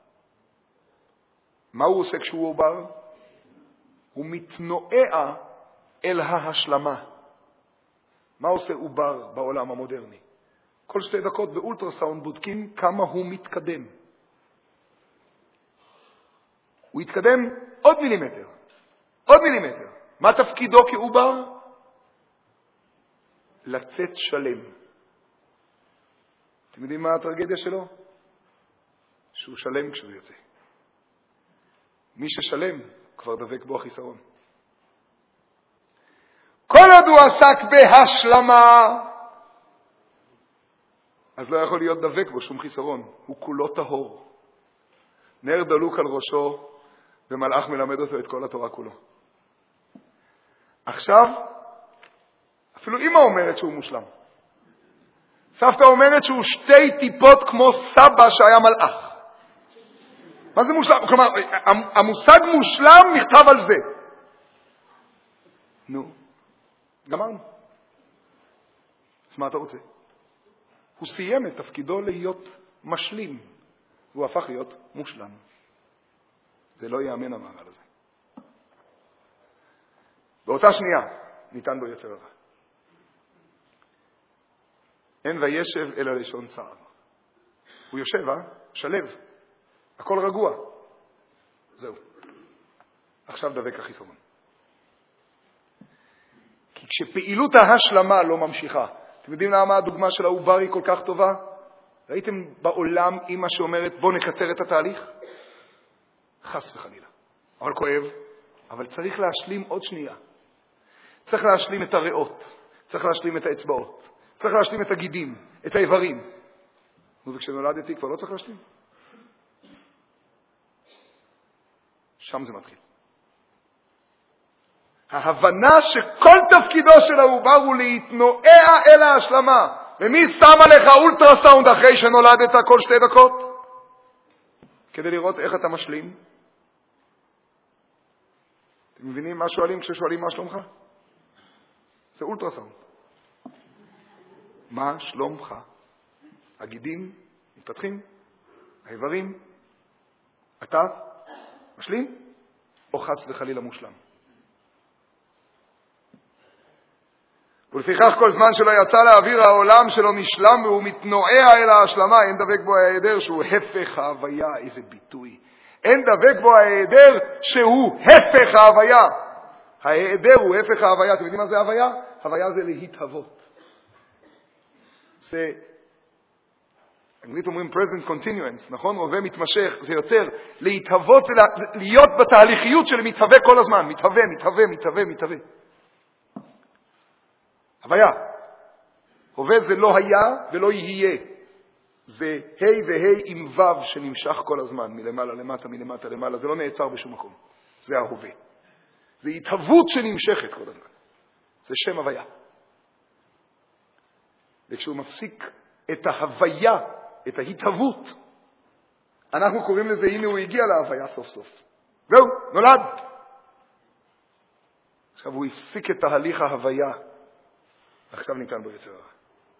מה הוא עושה כשהוא עובר? הוא מתנועע אל ההשלמה. מה עושה עובר בעולם המודרני? כל שתי דקות באולטרסאונד בודקים כמה הוא מתקדם. הוא יתקדם עוד מילימטר. עוד מילימטר. מה תפקידו כעובר? לצאת שלם. אתם יודעים מה הטרגדיה שלו? שהוא שלם כשהוא יוצא. מי ששלם כבר דבק בו החיסרון. כל עוד הוא עסק בהשלמה, אז לא יכול להיות דבק בו שום חיסרון. הוא כולו טהור. נר דלוק על ראשו, ומלאך מלמד אותו את כל התורה כולו. עכשיו, אפילו אמא אומרת שהוא מושלם. סבתא אומרת שהוא שתי טיפות כמו סבא שהיה מלאך. מה זה מושלם? כלומר, המושג מושלם נכתב על זה. נו, גמרנו. אז מה אתה רוצה? הוא סיים את תפקידו להיות משלים, והוא הפך להיות מושלם. זה לא יאמן המהר"ל הזה. באותה שנייה ניתן בו יצר הרע. אין וישב אלא לשון צער. הוא יושב, אה? שלב. הכל רגוע. זהו. עכשיו דבק החיסרון. כי כשפעילות ההשלמה לא ממשיכה, אתם יודעים למה הדוגמה של העובר היא כל כך טובה? ראיתם בעולם אמא שאומרת בוא נקצר את התהליך? חס וחלילה. אבל כואב, אבל צריך להשלים עוד שנייה. צריך להשלים את הריאות, צריך להשלים את האצבעות, צריך להשלים את הגידים, את האיברים. וכשנולדתי כבר לא צריך להשלים. שם זה מתחיל. ההבנה שכל תפקידו של העובר הוא להתנועע אל ההשלמה. ומי שם עליך אולטרסאונד אחרי שנולדת כל שתי דקות? כדי לראות איך אתה משלים. אתם מבינים מה שואלים כששואלים מה שלומך? זה אולטרסאונד. מה שלומך? הגידים מתפתחים, האיברים, אתה משלים או חס וחלילה מושלם. ולפיכך כל זמן שלא יצא לאוויר העולם שלו נשלם והוא מתנועע אל ההשלמה, אין דבק בו ההיעדר שהוא הפך ההוויה. איזה ביטוי. אין דבק בו ההיעדר שהוא הפך ההוויה. ההיעדר הוא הפך ההוויה. אתם יודעים מה זה ההוויה? הוויה זה להתהוות. זה, אנגלית אומרים present continuance, נכון? הווה מתמשך, זה יותר להתהוות, להיות בתהליכיות של מתהווה כל הזמן. מתהווה, מתהווה, מתהווה, מתהווה. הוויה. הווה זה לא היה ולא יהיה. זה ה' וה' עם ו' שנמשך כל הזמן, מלמעלה למטה, מלמטה למעלה. זה לא נעצר בשום מקום. זה ההווה. זה התהוות שנמשכת כל הזמן. זה שם הוויה. וכשהוא מפסיק את ההוויה, את ההתהוות, אנחנו קוראים לזה, הנה הוא הגיע להוויה סוף סוף. זהו, נולד. עכשיו הוא הפסיק את תהליך ההוויה. עכשיו ניתן בו יצר הרע.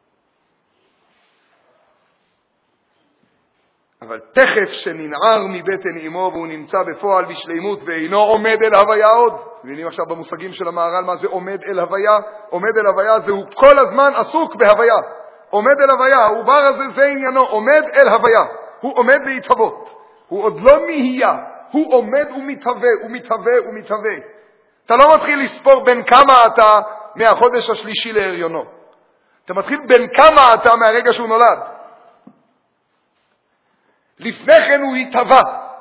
אבל תכף שננער מבטן אמו והוא נמצא בפועל בשלימות ואינו עומד אל הוויה עוד. מבינים עכשיו במושגים של המהר"ל מה זה עומד אל הוויה? עומד אל הוויה זה הוא כל הזמן עסוק בהוויה. עומד אל הוויה, העובר הזה זה עניינו, עומד אל הוויה. הוא עומד להתהוות. הוא עוד לא נהיה, הוא עומד ומתהווה, ומתהווה ומתהווה. אתה לא מתחיל לספור בין כמה אתה מהחודש השלישי להריונו. אתה מתחיל בין כמה אתה מהרגע שהוא נולד. לפני כן הוא התהווה.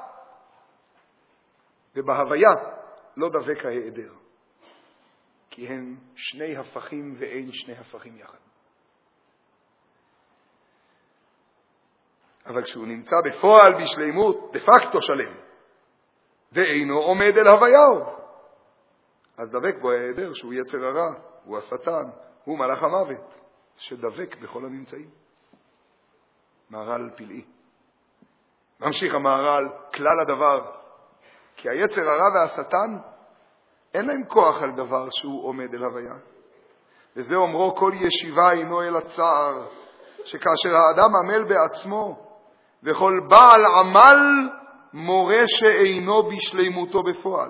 ובהוויה לא דבק ההיעדר. כי הם שני הפכים ואין שני הפכים יחד. אבל כשהוא נמצא בפועל בשלימות, דה פקטו שלם, ואינו עומד אל הוויה עוד, אז דבק בו ההיעדר שהוא יצר הרע, הוא השטן, הוא מלאך המוות, שדבק בכל הממצאים. מהר"ל פלאי. ממשיך המהר"ל, כלל הדבר, כי היצר הרע והשטן אין להם כוח על דבר שהוא עומד אל הוויה. וזה אומרו כל ישיבה אינו אל הצער, שכאשר האדם עמל בעצמו, וכל בעל עמל מורה שאינו בשלימותו בפועל.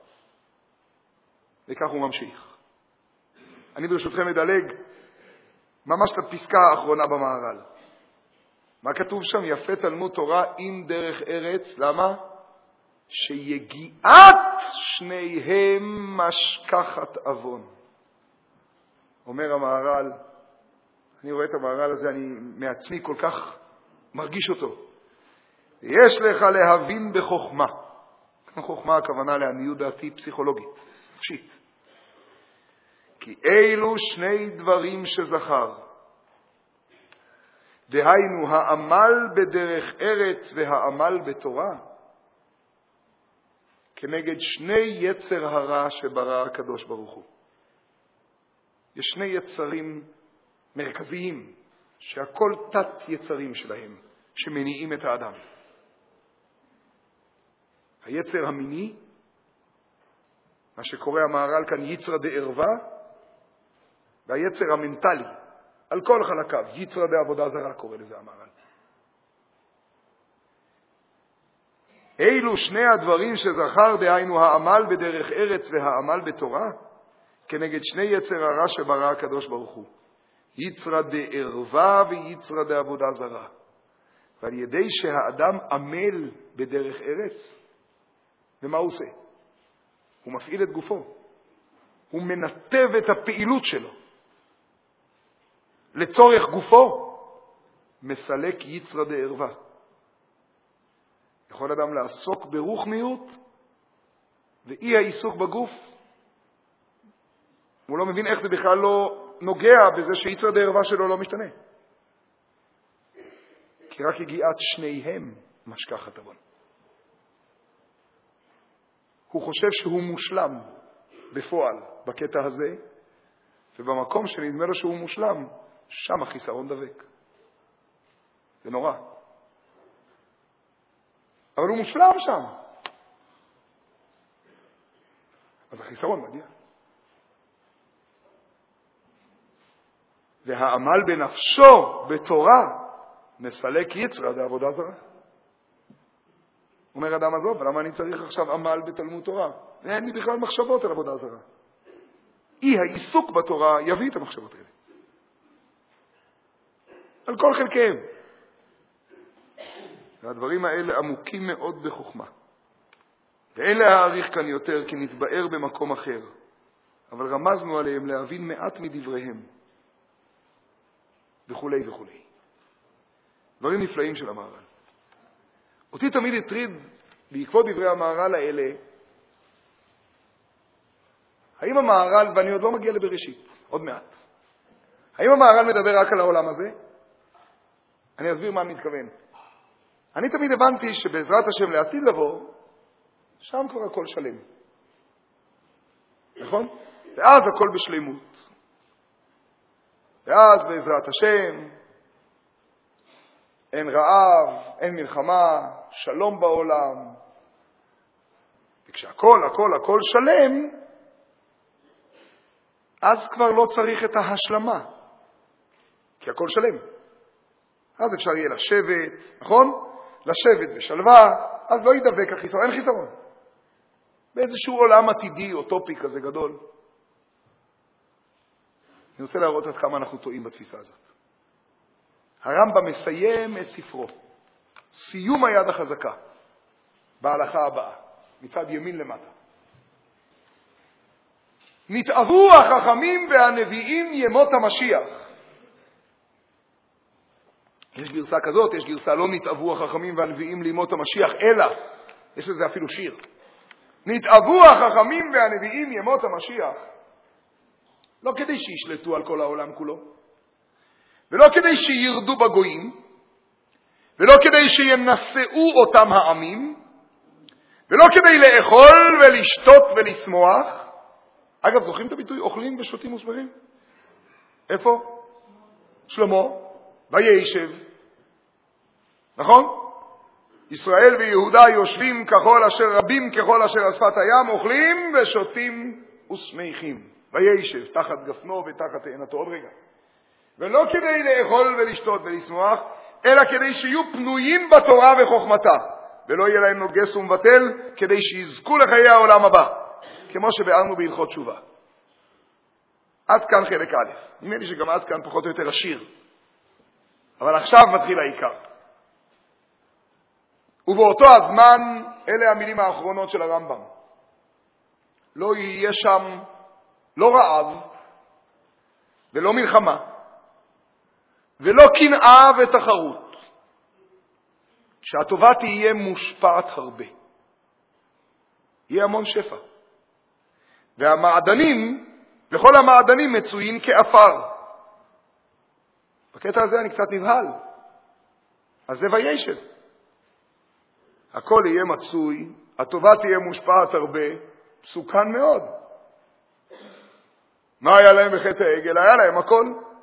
וכך הוא ממשיך. אני ברשותכם מדלג ממש לפסקה האחרונה במהר"ל. מה כתוב שם? יפה תלמוד תורה עם דרך ארץ. למה? שיגיעת שניהם משכחת אבון. אומר המהר"ל, אני רואה את המהר"ל הזה, אני מעצמי כל כך מרגיש אותו. יש לך להבין בחוכמה. חוכמה הכוונה לעניות דעתי פסיכולוגית, נפשית. כי אילו שני דברים שזכר, דהיינו העמל בדרך ארץ והעמל בתורה, כנגד שני יצר הרע שברא הקדוש ברוך הוא. יש שני יצרים מרכזיים, שהכל תת יצרים שלהם, שמניעים את האדם. היצר המיני, מה שקורא המהר"ל כאן יצרא דערווה, והיצר המנטלי, על כל חלקיו, יצרא דעבודה זרה קורא לזה המהר"ל. אילו שני הדברים שזכר, דהיינו העמל בדרך ארץ והעמל בתורה, כנגד שני יצר הרע שברא הקדוש ברוך הוא. יצרא דערווה ויצרא דעבודה זרה. ועל ידי שהאדם עמל בדרך ארץ, ומה הוא עושה? הוא מפעיל את גופו. הוא מנתב את הפעילות שלו. לצורך גופו, מסלק יצרא דערווה. יכול אדם לעסוק ברוחניות, ואי העיסוק בגוף, הוא לא מבין איך זה בכלל לא נוגע בזה שיצרא דערווה שלו לא משתנה. כי רק הגיעת שניהם משכחת אבון. הוא חושב שהוא מושלם בפועל בקטע הזה, ובמקום שנדמה לו שהוא מושלם, שם החיסרון דבק. זה נורא. אבל הוא מושלם שם. אז החיסרון מגיע. והעמל בנפשו בתורה מסלק יצרא דעבודה זרה. אומר אדם עזוב, למה אני צריך עכשיו עמל בתלמוד תורה? אין לי בכלל מחשבות על עבודה זרה. אי העיסוק בתורה יביא את המחשבות האלה. על כל חלקיהם. והדברים האלה עמוקים מאוד בחוכמה. ואין להעריך כאן יותר כי נתבאר במקום אחר. אבל רמזנו עליהם להבין מעט מדבריהם. וכו' וכו'. דברים נפלאים של המהר"ל. אותי תמיד הטריד בעקבות דברי המהר"ל האלה, האם המהר"ל, ואני עוד לא מגיע לבראשית, עוד מעט, האם המהר"ל מדבר רק על העולם הזה? אני אסביר מה אני מתכוון. אני תמיד הבנתי שבעזרת השם לעתיד לבוא, שם כבר הכל שלם. נכון? ואז הכל בשלימות. ואז בעזרת השם, אין רעב, אין מלחמה, שלום בעולם. וכשהכל, הכל, הכל שלם, אז כבר לא צריך את ההשלמה, כי הכל שלם. אז אפשר יהיה לשבת, נכון? לשבת בשלווה, אז לא ידבק החיסרון, אין חיסרון. באיזשהו עולם עתידי, אוטופי כזה גדול. אני רוצה להראות עד כמה אנחנו טועים בתפיסה הזאת. הרמב"ם מסיים את ספרו, סיום היד החזקה, בהלכה הבאה, מצד ימין למטה. נתאבו החכמים והנביאים ימות המשיח. יש גרסה כזאת, יש גרסה לא נתאבו החכמים והנביאים לימות המשיח, אלא, יש לזה אפילו שיר. נתאבו החכמים והנביאים ימות המשיח, לא כדי שישלטו על כל העולם כולו, ולא כדי שירדו בגויים, ולא כדי שינשאו אותם העמים, ולא כדי לאכול ולשתות ולשמוח. אגב, זוכרים את הביטוי אוכלים ושותים ושמחים? איפה? שלמה, וישב. נכון? ישראל ויהודה יושבים ככל אשר רבים ככל אשר על שפת הים, אוכלים ושותים ושמחים. וישב, תחת גפנו ותחת תאנתו. עוד רגע. ולא כדי לאכול ולשתות ולשמוח, אלא כדי שיהיו פנויים בתורה וחוכמתה, ולא יהיה להם נוגס ומבטל, כדי שיזכו לחיי העולם הבא, כמו שבארנו בהלכות תשובה. עד כאן חלק א'. נראה לי שגם עד כאן פחות או יותר השיר. אבל עכשיו מתחיל העיקר. ובאותו הזמן, אלה המילים האחרונות של הרמב"ם. לא יהיה שם לא רעב, ולא מלחמה, ולא קנאה ותחרות. שהטובה תהיה מושפעת הרבה. יהיה המון שפע. והמעדנים, וכל המעדנים מצויים כאפר. בקטע הזה אני קצת נבהל. אז זה וישב. הכל יהיה מצוי, הטובה תהיה מושפעת הרבה, מסוכן מאוד. מה היה להם בחטא העגל? היה להם הכל.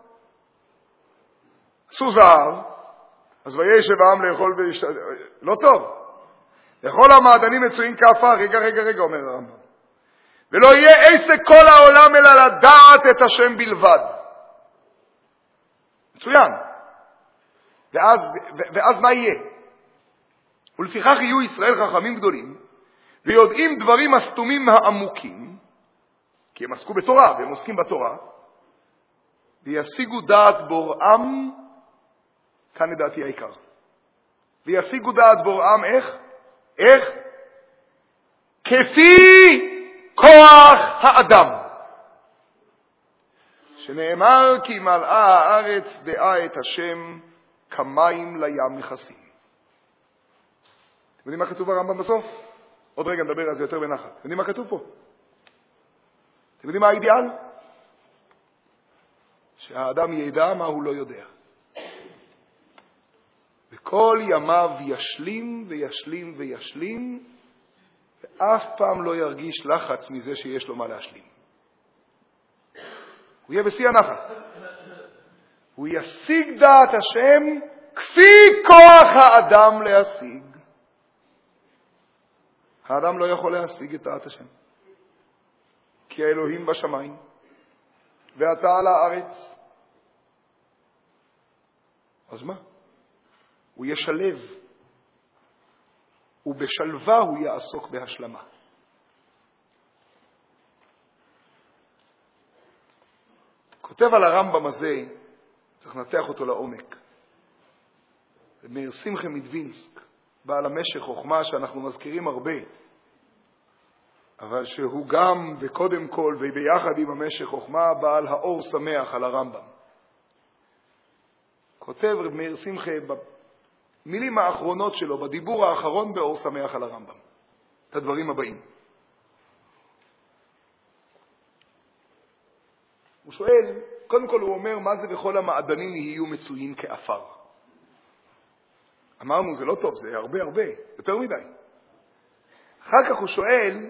עשו זהב, אז וישב העם לאכול ולשת... לא טוב. לכל המעדנים מצויים כאפר. רגע, רגע, רגע, אומר הרמב"ם. ולא יהיה עסק כל העולם אלא לדעת את השם בלבד. מצוין. ואז, ואז מה יהיה? ולפיכך יהיו ישראל חכמים גדולים, ויודעים דברים הסתומים העמוקים, כי הם עסקו בתורה, והם עוסקים בתורה, וישיגו דעת בוראם, כאן לדעתי העיקר. וישיגו דעת בוראם איך? איך? כפי כוח האדם. שנאמר כי מלאה הארץ דעה את השם כמים לים מכסים. אתם יודעים מה כתוב ברמב"ם בסוף? עוד רגע נדבר על זה יותר בנחת. אתם יודעים מה כתוב פה? אתם יודעים מה האידיאל? שהאדם ידע מה הוא לא יודע. וכל ימיו ישלים וישלים וישלים, ואף פעם לא ירגיש לחץ מזה שיש לו מה להשלים. הוא יהיה בשיא הנחת. הוא ישיג דעת השם כפי כוח האדם להשיג. האדם לא יכול להשיג את דעת השם. כי האלוהים בשמיים, ואתה על הארץ. אז מה? הוא ישלב, ובשלווה הוא יעסוק בהשלמה. כותב על הרמב"ם הזה, צריך לנתח אותו לעומק. מאיר שמחה מדווינסק, בעל המשך חוכמה שאנחנו מזכירים הרבה, אבל שהוא גם וקודם כל וביחד עם המשך חוכמה בעל האור שמח על הרמב"ם. כותב רב מאיר שמחה במילים האחרונות שלו, בדיבור האחרון באור שמח על הרמב"ם, את הדברים הבאים. הוא שואל, קודם כל הוא אומר, מה זה בכל המעדנים יהיו מצויים כאפר? אמרנו, זה לא טוב, זה הרבה הרבה, יותר מדי. אחר כך הוא שואל,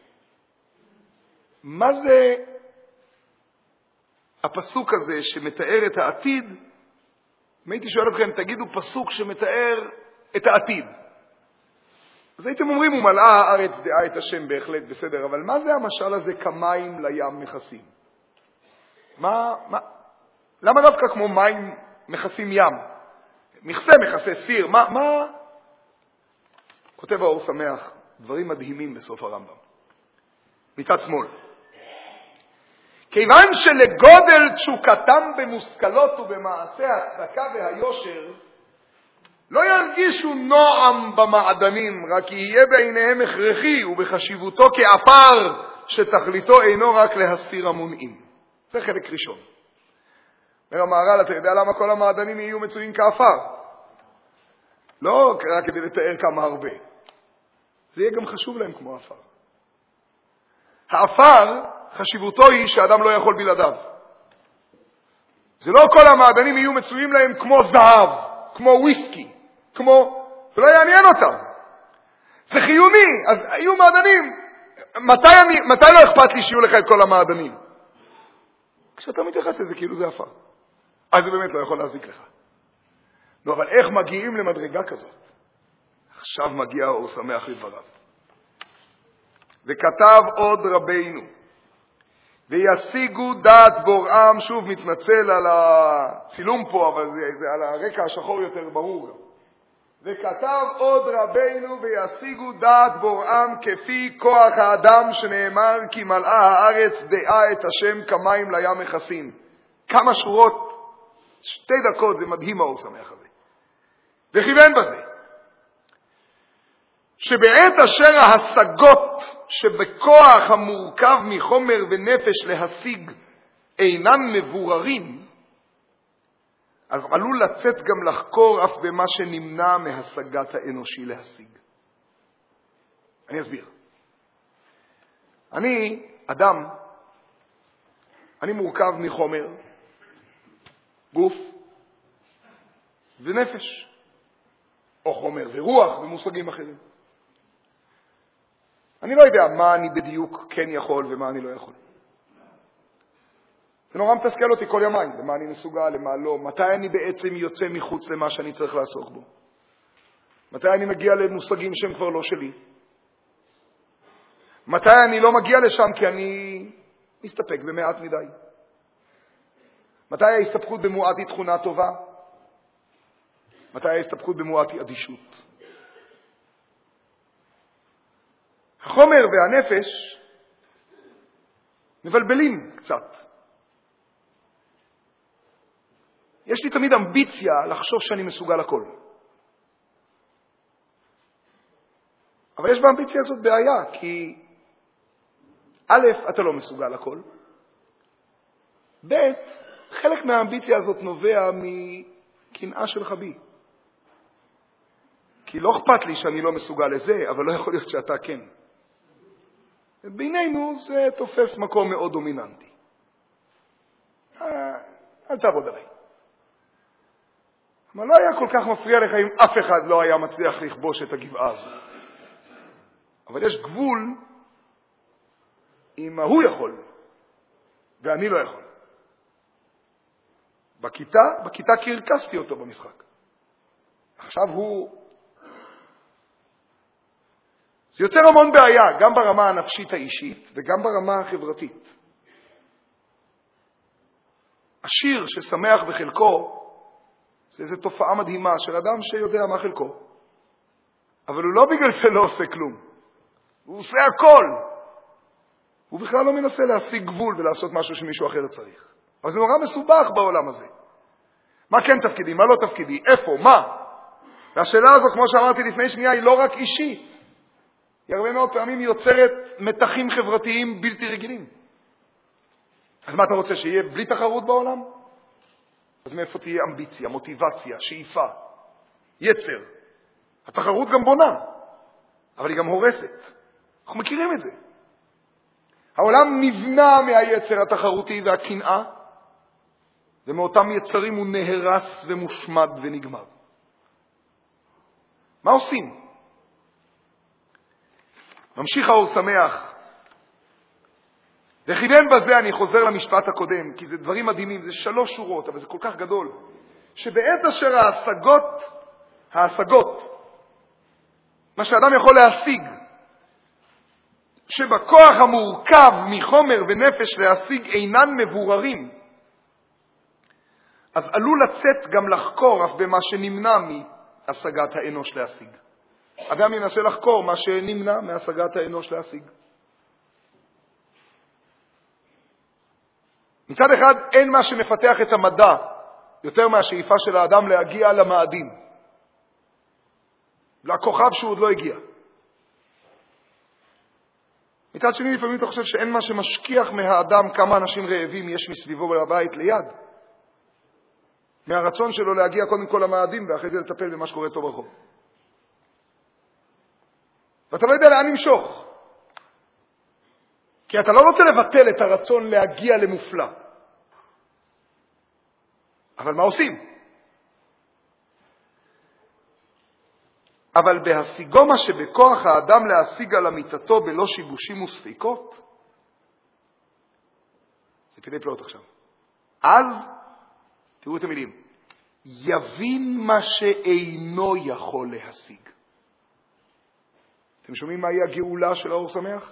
מה זה הפסוק הזה שמתאר את העתיד, אם הייתי שואל אתכם, תגידו פסוק שמתאר את העתיד. אז הייתם אומרים, הוא מלאה הארץ דעה את השם, בהחלט בסדר, אבל מה זה המשל הזה, כמים לים מכסים? מה, מה? למה דווקא כמו מים מכסים ים? מכסה מכסה סיר, מה, מה? כותב האור שמח, דברים מדהימים בסוף הרמב"ם. מצד שמאל. כיוון שלגודל תשוקתם במושכלות ובמעשה הצדקה והיושר, לא ירגישו נועם במעדנים, רק יהיה בעיניהם הכרחי ובחשיבותו כאפר שתכליתו אינו רק להסיר המונעים. זה חלק ראשון. אומר המהר"ל, אתה יודע למה כל המעדנים יהיו מצויים כאפר? לא רק כדי לתאר כמה הרבה. זה יהיה גם חשוב להם כמו אפר. האפר, חשיבותו היא שאדם לא יכול בלעדיו. זה לא כל המעדנים יהיו מצויים להם כמו זהב, כמו וויסקי, כמו... זה לא יעניין אותם. זה חיוני, אז היו מעדנים. מתי, אני, מתי לא אכפת לי שיהיו לך את כל המעדנים? כשאתה מתייחס לזה כאילו זה אפר. אז זה באמת לא יכול להזיק לך. לא, אבל איך מגיעים למדרגה כזאת? עכשיו מגיע האור שמח לדבריו. וכתב עוד רבינו, וישיגו דעת בוראם, שוב מתנצל על הצילום פה, אבל זה, זה על הרקע השחור יותר ברור. וכתב עוד רבינו, וישיגו דעת בוראם כפי כוח האדם שנאמר, כי מלאה הארץ דעה את השם כמים לים מכסים. כמה שורות, שתי דקות, זה מדהים האור שמח הזה. וכיוון בזה, שבעת אשר ההשגות שבכוח המורכב מחומר ונפש להשיג אינם מבוררים, אז עלול לצאת גם לחקור אף במה שנמנע מהשגת האנושי להשיג. אני אסביר. אני, אדם, אני מורכב מחומר, גוף ונפש, או חומר ורוח ומושגים אחרים. אני לא יודע מה אני בדיוק כן יכול ומה אני לא יכול. זה נורא מתסכל אותי כל ימיים, למה אני מסוגל, למה לא, מתי אני בעצם יוצא מחוץ למה שאני צריך לעסוק בו. מתי אני מגיע למושגים שהם כבר לא שלי. מתי אני לא מגיע לשם כי אני מסתפק במעט מדי. מתי ההסתפקות במועט היא תכונה טובה? מתי ההסתפקות במועט היא אדישות? החומר והנפש מבלבלים קצת. יש לי תמיד אמביציה לחשוב שאני מסוגל הכל. אבל יש באמביציה הזאת בעיה, כי א', אתה לא מסוגל הכל. ב', חלק מהאמביציה הזאת נובע מקנאה שלך בי. כי לא אכפת לי שאני לא מסוגל לזה, אבל לא יכול להיות שאתה כן. בינינו זה תופס מקום מאוד דומיננטי. אל תעבוד עליי. אבל לא היה כל כך מפריע לך אם אף אחד לא היה מצליח לכבוש את הגבעה הזו. אבל יש גבול אם הוא יכול ואני לא יכול. בכיתה, בכיתה קרקסתי אותו במשחק. עכשיו הוא... זה יוצר המון בעיה, גם ברמה הנפשית האישית וגם ברמה החברתית. השיר ששמח בחלקו, זה איזו תופעה מדהימה של אדם שיודע מה חלקו. אבל הוא לא בגלל זה לא עושה כלום. הוא עושה הכל. הוא בכלל לא מנסה להשיג גבול ולעשות משהו שמישהו אחר צריך. אבל זה נורא מסובך בעולם הזה. מה כן תפקידי, מה לא תפקידי, איפה, מה? והשאלה הזו, כמו שאמרתי לפני שנייה, היא לא רק אישית. היא הרבה מאוד פעמים יוצרת מתחים חברתיים בלתי רגילים. אז מה אתה רוצה, שיהיה בלי תחרות בעולם? אז מאיפה תהיה אמביציה, מוטיבציה, שאיפה, יצר? התחרות גם בונה, אבל היא גם הורסת. אנחנו מכירים את זה. העולם נבנה מהיצר התחרותי והקנאה, ומאותם יצרים הוא נהרס ומושמד ונגמר. מה עושים? ממשיך האור שמח. וכיוון בזה אני חוזר למשפט הקודם, כי זה דברים מדהימים, זה שלוש שורות, אבל זה כל כך גדול. שבעת אשר ההשגות, ההשגות, מה שאדם יכול להשיג, שבכוח המורכב מחומר ונפש להשיג אינן מבוררים, אז עלול לצאת גם לחקור אף במה שנמנע מהשגת האנוש להשיג. אדם ינסה לחקור מה שנמנע מהשגת האנוש להשיג. מצד אחד אין מה שמפתח את המדע יותר מהשאיפה של האדם להגיע למאדים, לכוכב שהוא עוד לא הגיע. מצד שני, לפעמים אתה חושב שאין מה שמשכיח מהאדם כמה אנשים רעבים יש מסביבו בבית ליד, מהרצון שלו להגיע קודם כל למאדים ואחרי זה לטפל במה שקורה טוב ברחוב. ואתה לא יודע לאן למשוך, כי אתה לא רוצה לבטל את הרצון להגיע למופלא. אבל מה עושים? אבל בהשיגו מה שבכוח האדם להשיג על אמיתתו בלא שיבושים וספיקות, זה פני פלאות עכשיו. אז, תראו את המילים, יבין מה שאינו יכול להשיג. אתם שומעים מהי הגאולה של האור שמח?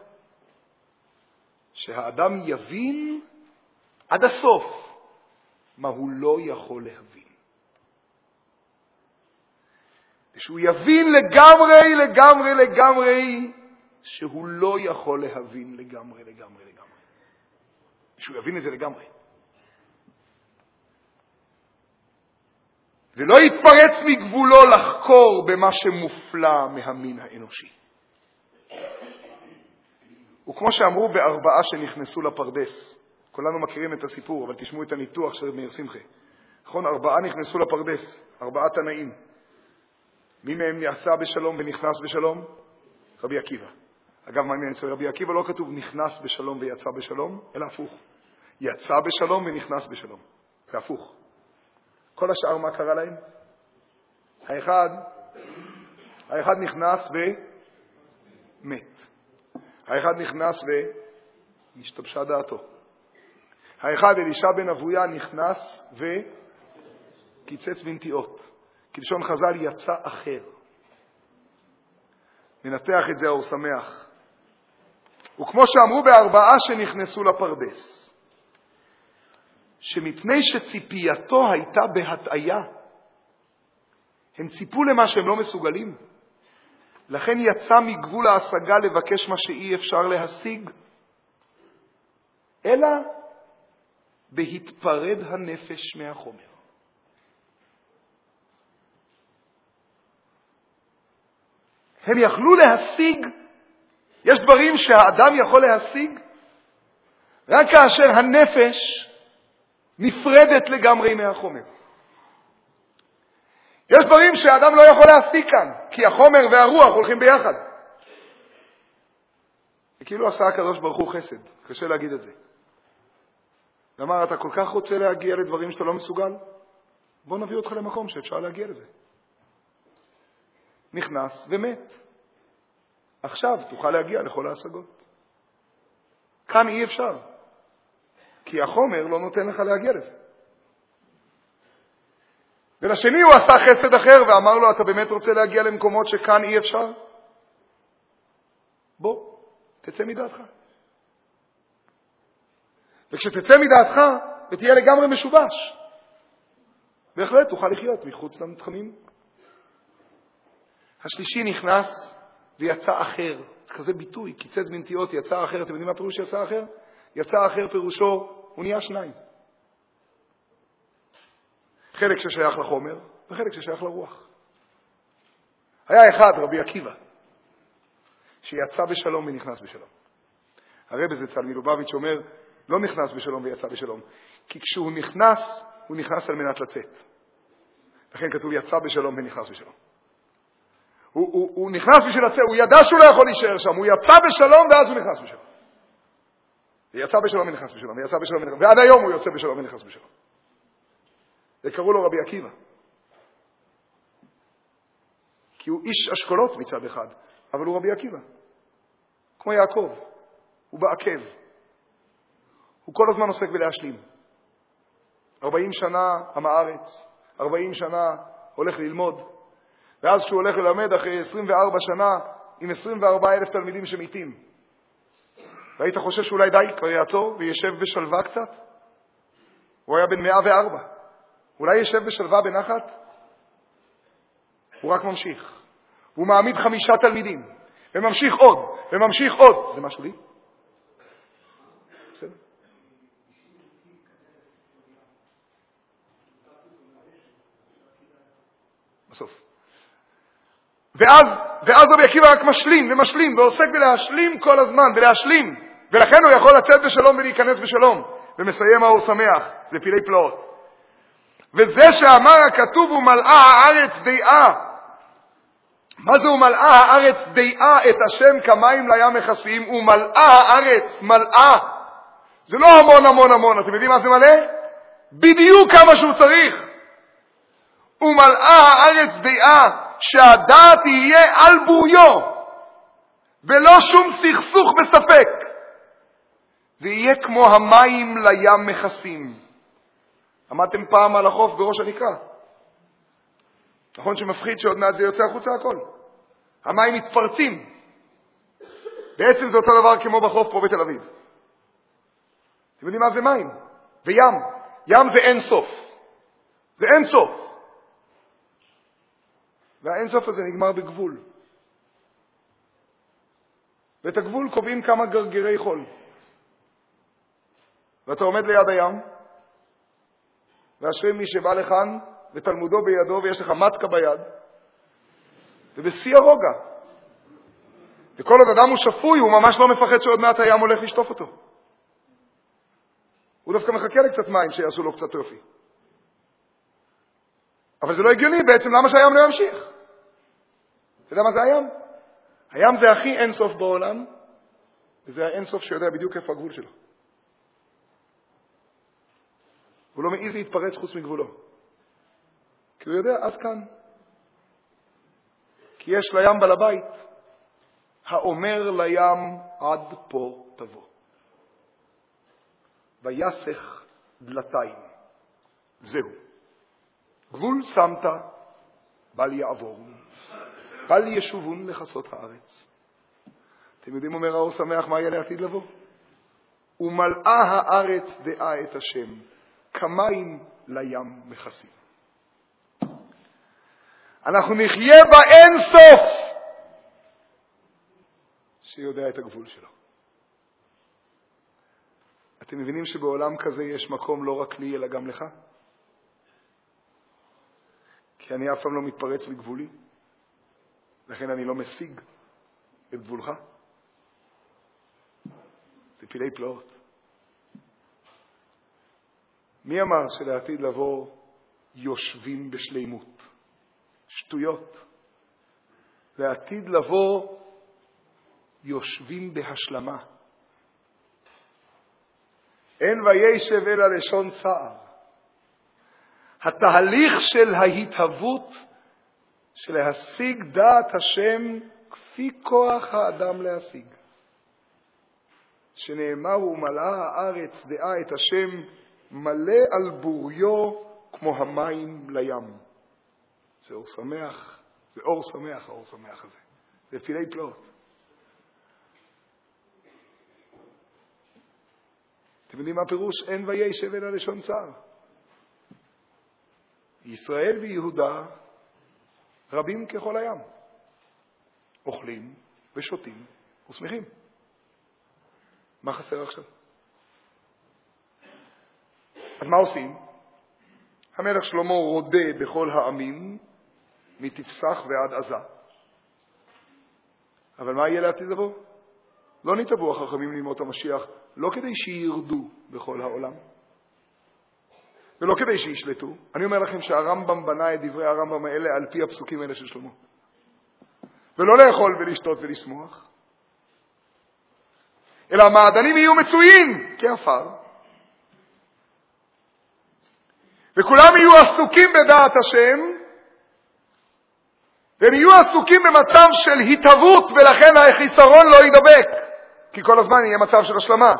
שהאדם יבין עד הסוף מה הוא לא יכול להבין. ושהוא יבין לגמרי, לגמרי, לגמרי, שהוא לא יכול להבין לגמרי, לגמרי, לגמרי. שהוא יבין את זה לגמרי. ולא יתפרץ מגבולו לחקור במה שמופלא מהמין האנושי. וכמו שאמרו בארבעה שנכנסו לפרדס, כולנו מכירים את הסיפור, אבל תשמעו את הניתוח של מאיר שמחה. נכון, ארבעה נכנסו לפרדס, ארבעה תנאים. מי מהם יצא בשלום ונכנס בשלום? רבי עקיבא. אגב, מעניין, אצל רבי עקיבא לא כתוב נכנס בשלום ויצא בשלום, אלא הפוך. יצא בשלום ונכנס בשלום. זה הפוך. כל השאר מה קרה להם? האחד, האחד נכנס ומת. האחד נכנס והשתבשה דעתו. האחד, אלישע בן אבויה, נכנס וקיצץ בנטיעות. כלשון חז"ל, יצא אחר. מנתח את זה האור שמח. וכמו שאמרו בארבעה שנכנסו לפרדס, שמפני שציפייתו הייתה בהטעיה, הם ציפו למה שהם לא מסוגלים, לכן יצא מגבול ההשגה לבקש מה שאי אפשר להשיג, אלא בהתפרד הנפש מהחומר. הם יכלו להשיג, יש דברים שהאדם יכול להשיג, רק כאשר הנפש נפרדת לגמרי מהחומר. יש דברים שהאדם לא יכול להשיג כאן, כי החומר והרוח הולכים ביחד. וכאילו עשה הקדוש ברוך הוא חסד, קשה להגיד את זה. ואמר, אתה כל כך רוצה להגיע לדברים שאתה לא מסוגל? בוא נביא אותך למקום שאפשר להגיע לזה. נכנס ומת. עכשיו תוכל להגיע לכל ההשגות. כאן אי אפשר, כי החומר לא נותן לך להגיע לזה. ולשני הוא עשה חסד אחר ואמר לו, אתה באמת רוצה להגיע למקומות שכאן אי אפשר? בוא, תצא מדעתך. וכשתצא מדעתך ותהיה לגמרי משובש, בהחלט תוכל לחיות מחוץ למתחמים. השלישי נכנס ויצא אחר. זה כזה ביטוי, קיצץ בנטיעות, יצא אחר. אתם יודעים מה פירוש יצא אחר? יצא אחר פירושו, הוא נהיה שניים. חלק ששייך לחומר וחלק ששייך לרוח. היה אחד, רבי עקיבא, שיצא בשלום ונכנס בשלום. הרב זצ"ל מלובביץ' אומר, לא נכנס בשלום ויצא בשלום, כי כשהוא נכנס, הוא נכנס על מנת לצאת. לכן כתוב יצא בשלום ונכנס בשלום. הוא, הוא, הוא נכנס בשביל לצאת, הוא ידע שהוא לא יכול להישאר שם, הוא יצא בשלום ואז הוא נכנס בשלום. ויצא בשלום ונכנס בשלום, ויצא בשלום ונכנס, ועד היום הוא יוצא בשלום ונכנס בשלום. וקראו לו רבי עקיבא. כי הוא איש אשכולות מצד אחד, אבל הוא רבי עקיבא. כמו יעקב, הוא בעקב. הוא כל הזמן עוסק בלהשלים. ארבעים שנה עם הארץ, ארבעים שנה הולך ללמוד, ואז כשהוא הולך ללמד אחרי עשרים וארבע שנה עם עשרים וארבעה אלף תלמידים שמתים, והיית חושב שאולי די, כבר יעצור וישב בשלווה קצת? הוא היה בן מאה וארבע, אולי ישב בשלווה בנחת? הוא רק ממשיך. הוא מעמיד חמישה תלמידים, וממשיך עוד, וממשיך עוד. זה משהו לי? בסדר. בסוף. ואז, ואז רבי עקיבא רק משלים ומשלים, ועוסק בלהשלים כל הזמן, בלהשלים. ולכן הוא יכול לצאת בשלום ולהיכנס בשלום. ומסיים האור שמח, זה פילי פלאות. וזה שאמר הכתוב הוא מלאה הארץ דעה. מה זה הוא מלאה הארץ דעה את השם כמים לים מכסים? הוא מלאה הארץ, מלאה. זה לא המון המון המון, אתם יודעים מה זה מלא? בדיוק כמה שהוא צריך. הוא מלאה הארץ דעה שהדעת תהיה על בוריו, ולא שום סכסוך בספק. ויהיה כמו המים לים מכסים. עמדתם פעם על החוף בראש הנקרה? נכון שמפחיד שעוד מעט זה יוצא החוצה הכל. המים מתפרצים. בעצם זה אותו דבר כמו בחוף פה בתל אביב. אתם יודעים מה זה מים? וים. ים זה אין סוף. זה אין סוף. והאין סוף הזה נגמר בגבול. ואת הגבול קובעים כמה גרגרי חול. ואתה עומד ליד הים, ואשרי מי שבא לכאן, ותלמודו בידו, ויש לך מתקה ביד, ובשיא הרוגע. וכל עוד אדם הוא שפוי, הוא ממש לא מפחד שעוד מעט הים הולך לשטוף אותו. הוא דווקא מחכה לקצת מים שיעשו לו קצת יופי. אבל זה לא הגיוני בעצם, למה שהים לא ימשיך? אתה יודע מה זה הים? הים זה הכי אינסוף בעולם, וזה האינסוף שיודע בדיוק איפה הגבול שלו. הוא לא מעז להתפרץ חוץ מגבולו. כי הוא יודע, עד כאן. כי יש לים בעל הבית, האומר לים עד פה תבוא. ויסך דלתיים. זהו. גבול שמת, בל יעבור. בל ישובון לחסות הארץ. אתם יודעים, אומר האור שמח, מה יהיה לעתיד לבוא? ומלאה הארץ דעה את השם, כמים לים מכסים. אנחנו נחיה באין סוף שיודע את הגבול שלו. אתם מבינים שבעולם כזה יש מקום לא רק לי אלא גם לך? כי אני אף פעם לא מתפרץ לגבולי, לכן אני לא משיג את גבולך. זה פילי פלאות. מי אמר שלעתיד לבוא יושבים בשלימות? שטויות. לעתיד לבוא יושבים בהשלמה. אין וישב אלא לשון צער. התהליך של ההתהוות, של להשיג דעת השם כפי כוח האדם להשיג. שנאמר ומלאה הארץ דעה את השם מלא על בוריו כמו המים לים. זה אור שמח, זה אור שמח, האור שמח הזה. זה פילי פלאות. אתם יודעים מה פירוש? אין וישב אלא לשון צער. ישראל ויהודה רבים ככל הים. אוכלים ושותים ושמחים. מה חסר עכשיו? אז מה עושים? המלך שלמה רודה בכל העמים, מתפסח ועד עזה. אבל מה יהיה לעתיד לבוא? לא נתבעו החכמים לימות המשיח, לא כדי שירדו בכל העולם, ולא כדי שישלטו. אני אומר לכם שהרמב"ם בנה את דברי הרמב"ם האלה על פי הפסוקים האלה של שלמה. ולא לאכול ולשתות ולשמוח, אלא המעדנים יהיו מצויים כעפר, וכולם יהיו עסוקים בדעת השם, והם יהיו עסוקים במצב של התהוות, ולכן החיסרון לא ידבק, כי כל הזמן יהיה מצב של השלמה.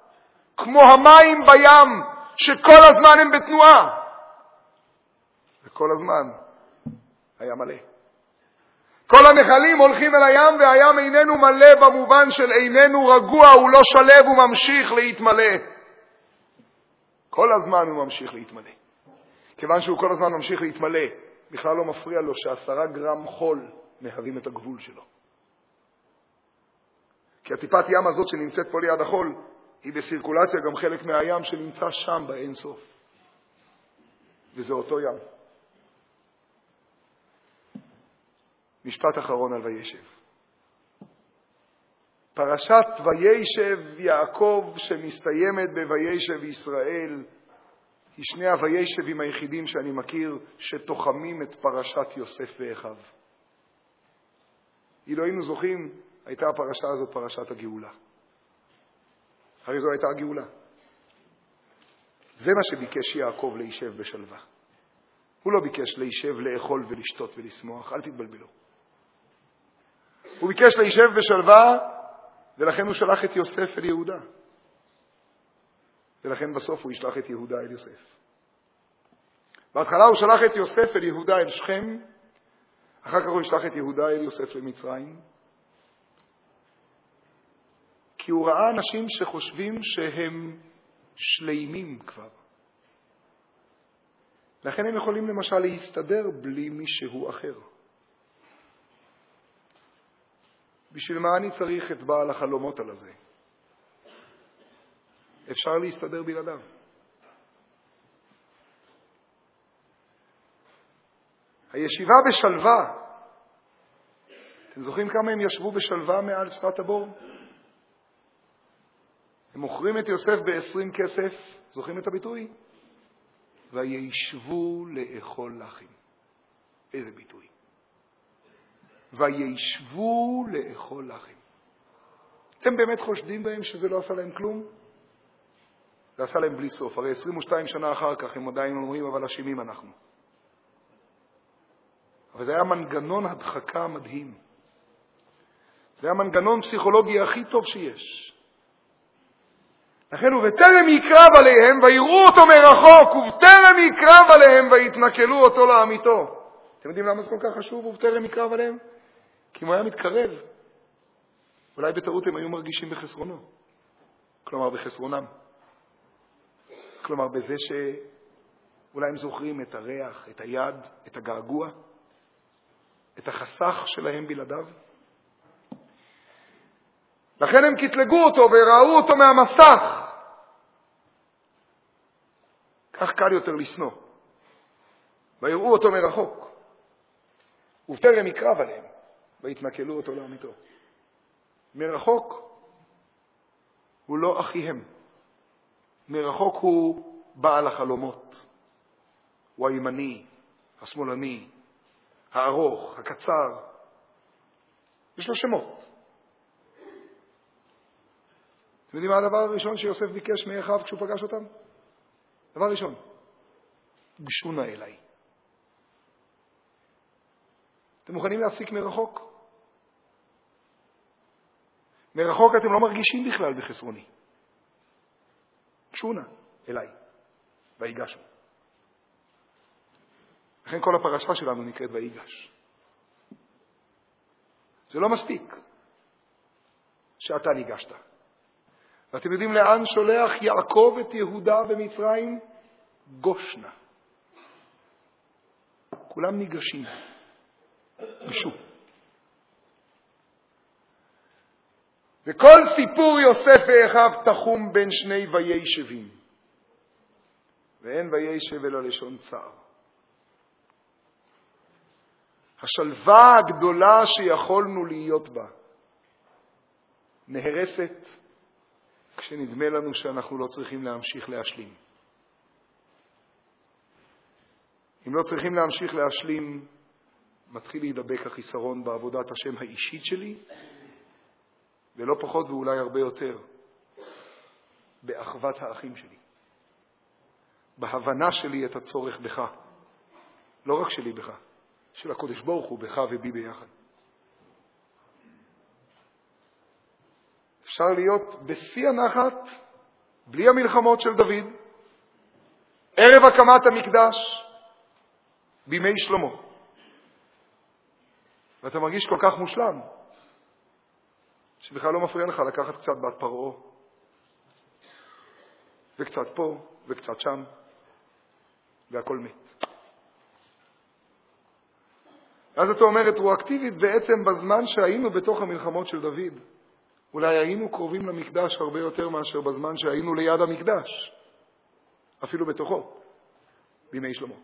כמו המים בים, שכל הזמן הם בתנועה. כל הזמן היה מלא. כל הנחלים הולכים אל הים, והים איננו מלא במובן של איננו רגוע, הוא לא שלב, הוא ממשיך להתמלא. כל הזמן הוא ממשיך להתמלא. כיוון שהוא כל הזמן ממשיך להתמלא, בכלל לא מפריע לו שעשרה גרם חול מהווים את הגבול שלו. כי הטיפת ים הזאת שנמצאת פה ליד החול, היא בסירקולציה גם חלק מהים שנמצא שם באין סוף. וזה אותו ים. משפט אחרון על וישב. פרשת וישב יעקב שמסתיימת בוישב ישראל, היא שני הוישבים היחידים שאני מכיר שתוחמים את פרשת יוסף ואחיו. אילו היינו זוכים, הייתה הפרשה הזאת פרשת הגאולה. הרי זו הייתה הגאולה. זה מה שביקש יעקב להישב בשלווה. הוא לא ביקש להישב לאכול ולשתות ולשמוח, אל תתבלבלו. הוא ביקש להישב בשלווה, ולכן הוא שלח את יוסף אל יהודה. ולכן בסוף הוא ישלח את יהודה אל יוסף. בהתחלה הוא שלח את יוסף אל יהודה אל שכם, אחר כך הוא ישלח את יהודה אל יוסף למצרים, כי הוא ראה אנשים שחושבים שהם שלימים כבר. לכן הם יכולים למשל להסתדר בלי מישהו אחר. בשביל מה אני צריך את בעל החלומות על הזה? אפשר להסתדר בלעדיו. הישיבה בשלווה, אתם זוכרים כמה הם ישבו בשלווה מעל שפת הבור? הם מוכרים את יוסף ב-עשרים כסף, זוכרים את הביטוי? וישבו לאכול לחם. איזה ביטוי? וישבו לאכול לחם. אתם באמת חושדים בהם שזה לא עשה להם כלום? זה עשה להם בלי סוף. הרי עשרים ושתיים שנה אחר כך הם עדיין אומרים, אבל אשמים אנחנו. אבל זה היה מנגנון הדחקה מדהים. זה היה מנגנון פסיכולוגי הכי טוב שיש. לכן ובטרם יקרב עליהם ויראו אותו מרחוק, ובטרם יקרב עליהם ויתנכלו אותו לאמיתו. אתם יודעים למה זה כל כך חשוב ובטרם יקרב עליהם? כי אם הוא היה מתקרב, אולי בטעות הם היו מרגישים בחסרונו. כלומר בחסרונם. כלומר בזה שאולי הם זוכרים את הריח, את היד, את הגעגוע, את החסך שלהם בלעדיו. לכן הם קטלגו אותו וראו אותו מהמסך. כך קל יותר לשנוא. ויראו אותו מרחוק. ובטרם יקרב עליהם, ויתנכלו אותו לאמיתו. מרחוק הוא לא אחיהם. מרחוק הוא בעל החלומות. הוא הימני, השמאלני, הארוך, הקצר. יש לו שמות. אתם יודעים מה הדבר הראשון שיוסף ביקש מאחיו כשהוא פגש אותם? דבר ראשון, גשו נא אליי. אתם מוכנים להפסיק מרחוק? מרחוק אתם לא מרגישים בכלל בחסרוני. גשו נא אליי. ויגשו. לכן כל הפרשה שלנו נקראת ויגש. זה לא מספיק שאתה ניגשת. ואתם יודעים לאן שולח יעקב את יהודה במצרים? גושנה. כולם ניגשים. גשו. וכל סיפור יוסף ואחיו תחום בין שני וישבים. ואין וישב אלא לשון צער. השלווה הגדולה שיכולנו להיות בה נהרסת כשנדמה לנו שאנחנו לא צריכים להמשיך להשלים. אם לא צריכים להמשיך להשלים, מתחיל להידבק החיסרון בעבודת השם האישית שלי, ולא פחות ואולי הרבה יותר, באחוות האחים שלי. בהבנה שלי את הצורך בך. לא רק שלי בך, של הקודש ברוך הוא בך ובי ביחד. אפשר להיות בשיא הנחת, בלי המלחמות של דוד, ערב הקמת המקדש, בימי שלמה. ואתה מרגיש כל כך מושלם, שבכלל לא מפריע לך לקחת קצת בת פרעה, וקצת פה, וקצת שם, והכל מת. אז אתה אומר רטרואקטיבית, בעצם בזמן שהיינו בתוך המלחמות של דוד, אולי היינו קרובים למקדש הרבה יותר מאשר בזמן שהיינו ליד המקדש, אפילו בתוכו, בימי שלמה.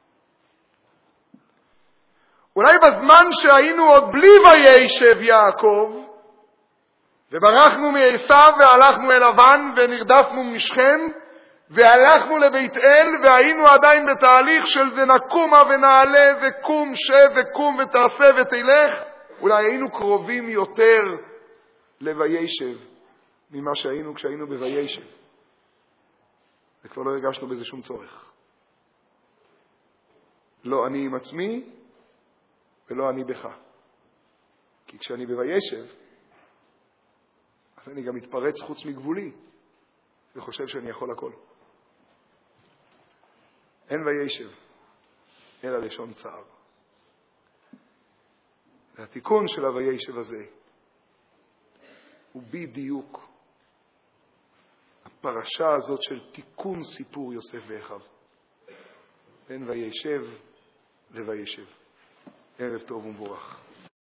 אולי בזמן שהיינו עוד בלי וישב יעקב, וברחנו מעשיו והלכנו אל לבן ונרדפנו משכם, והלכנו לבית אל והיינו עדיין בתהליך של ונקומה ונעלה וקום שב וקום ותעשה ותלך, אולי היינו קרובים יותר לוישב ממה שהיינו כשהיינו בוישב. וכבר לא הרגשנו בזה שום צורך. לא אני עם עצמי ולא אני בך. כי כשאני בוישב, אז אני גם מתפרץ חוץ מגבולי וחושב שאני יכול הכל. אין וישב, אלא לשון צער. והתיקון של הוישב הזה הוא בדיוק הפרשה הזאת של תיקון סיפור יוסף ואחיו. בין וישב לוישב. ערב טוב ומבורך.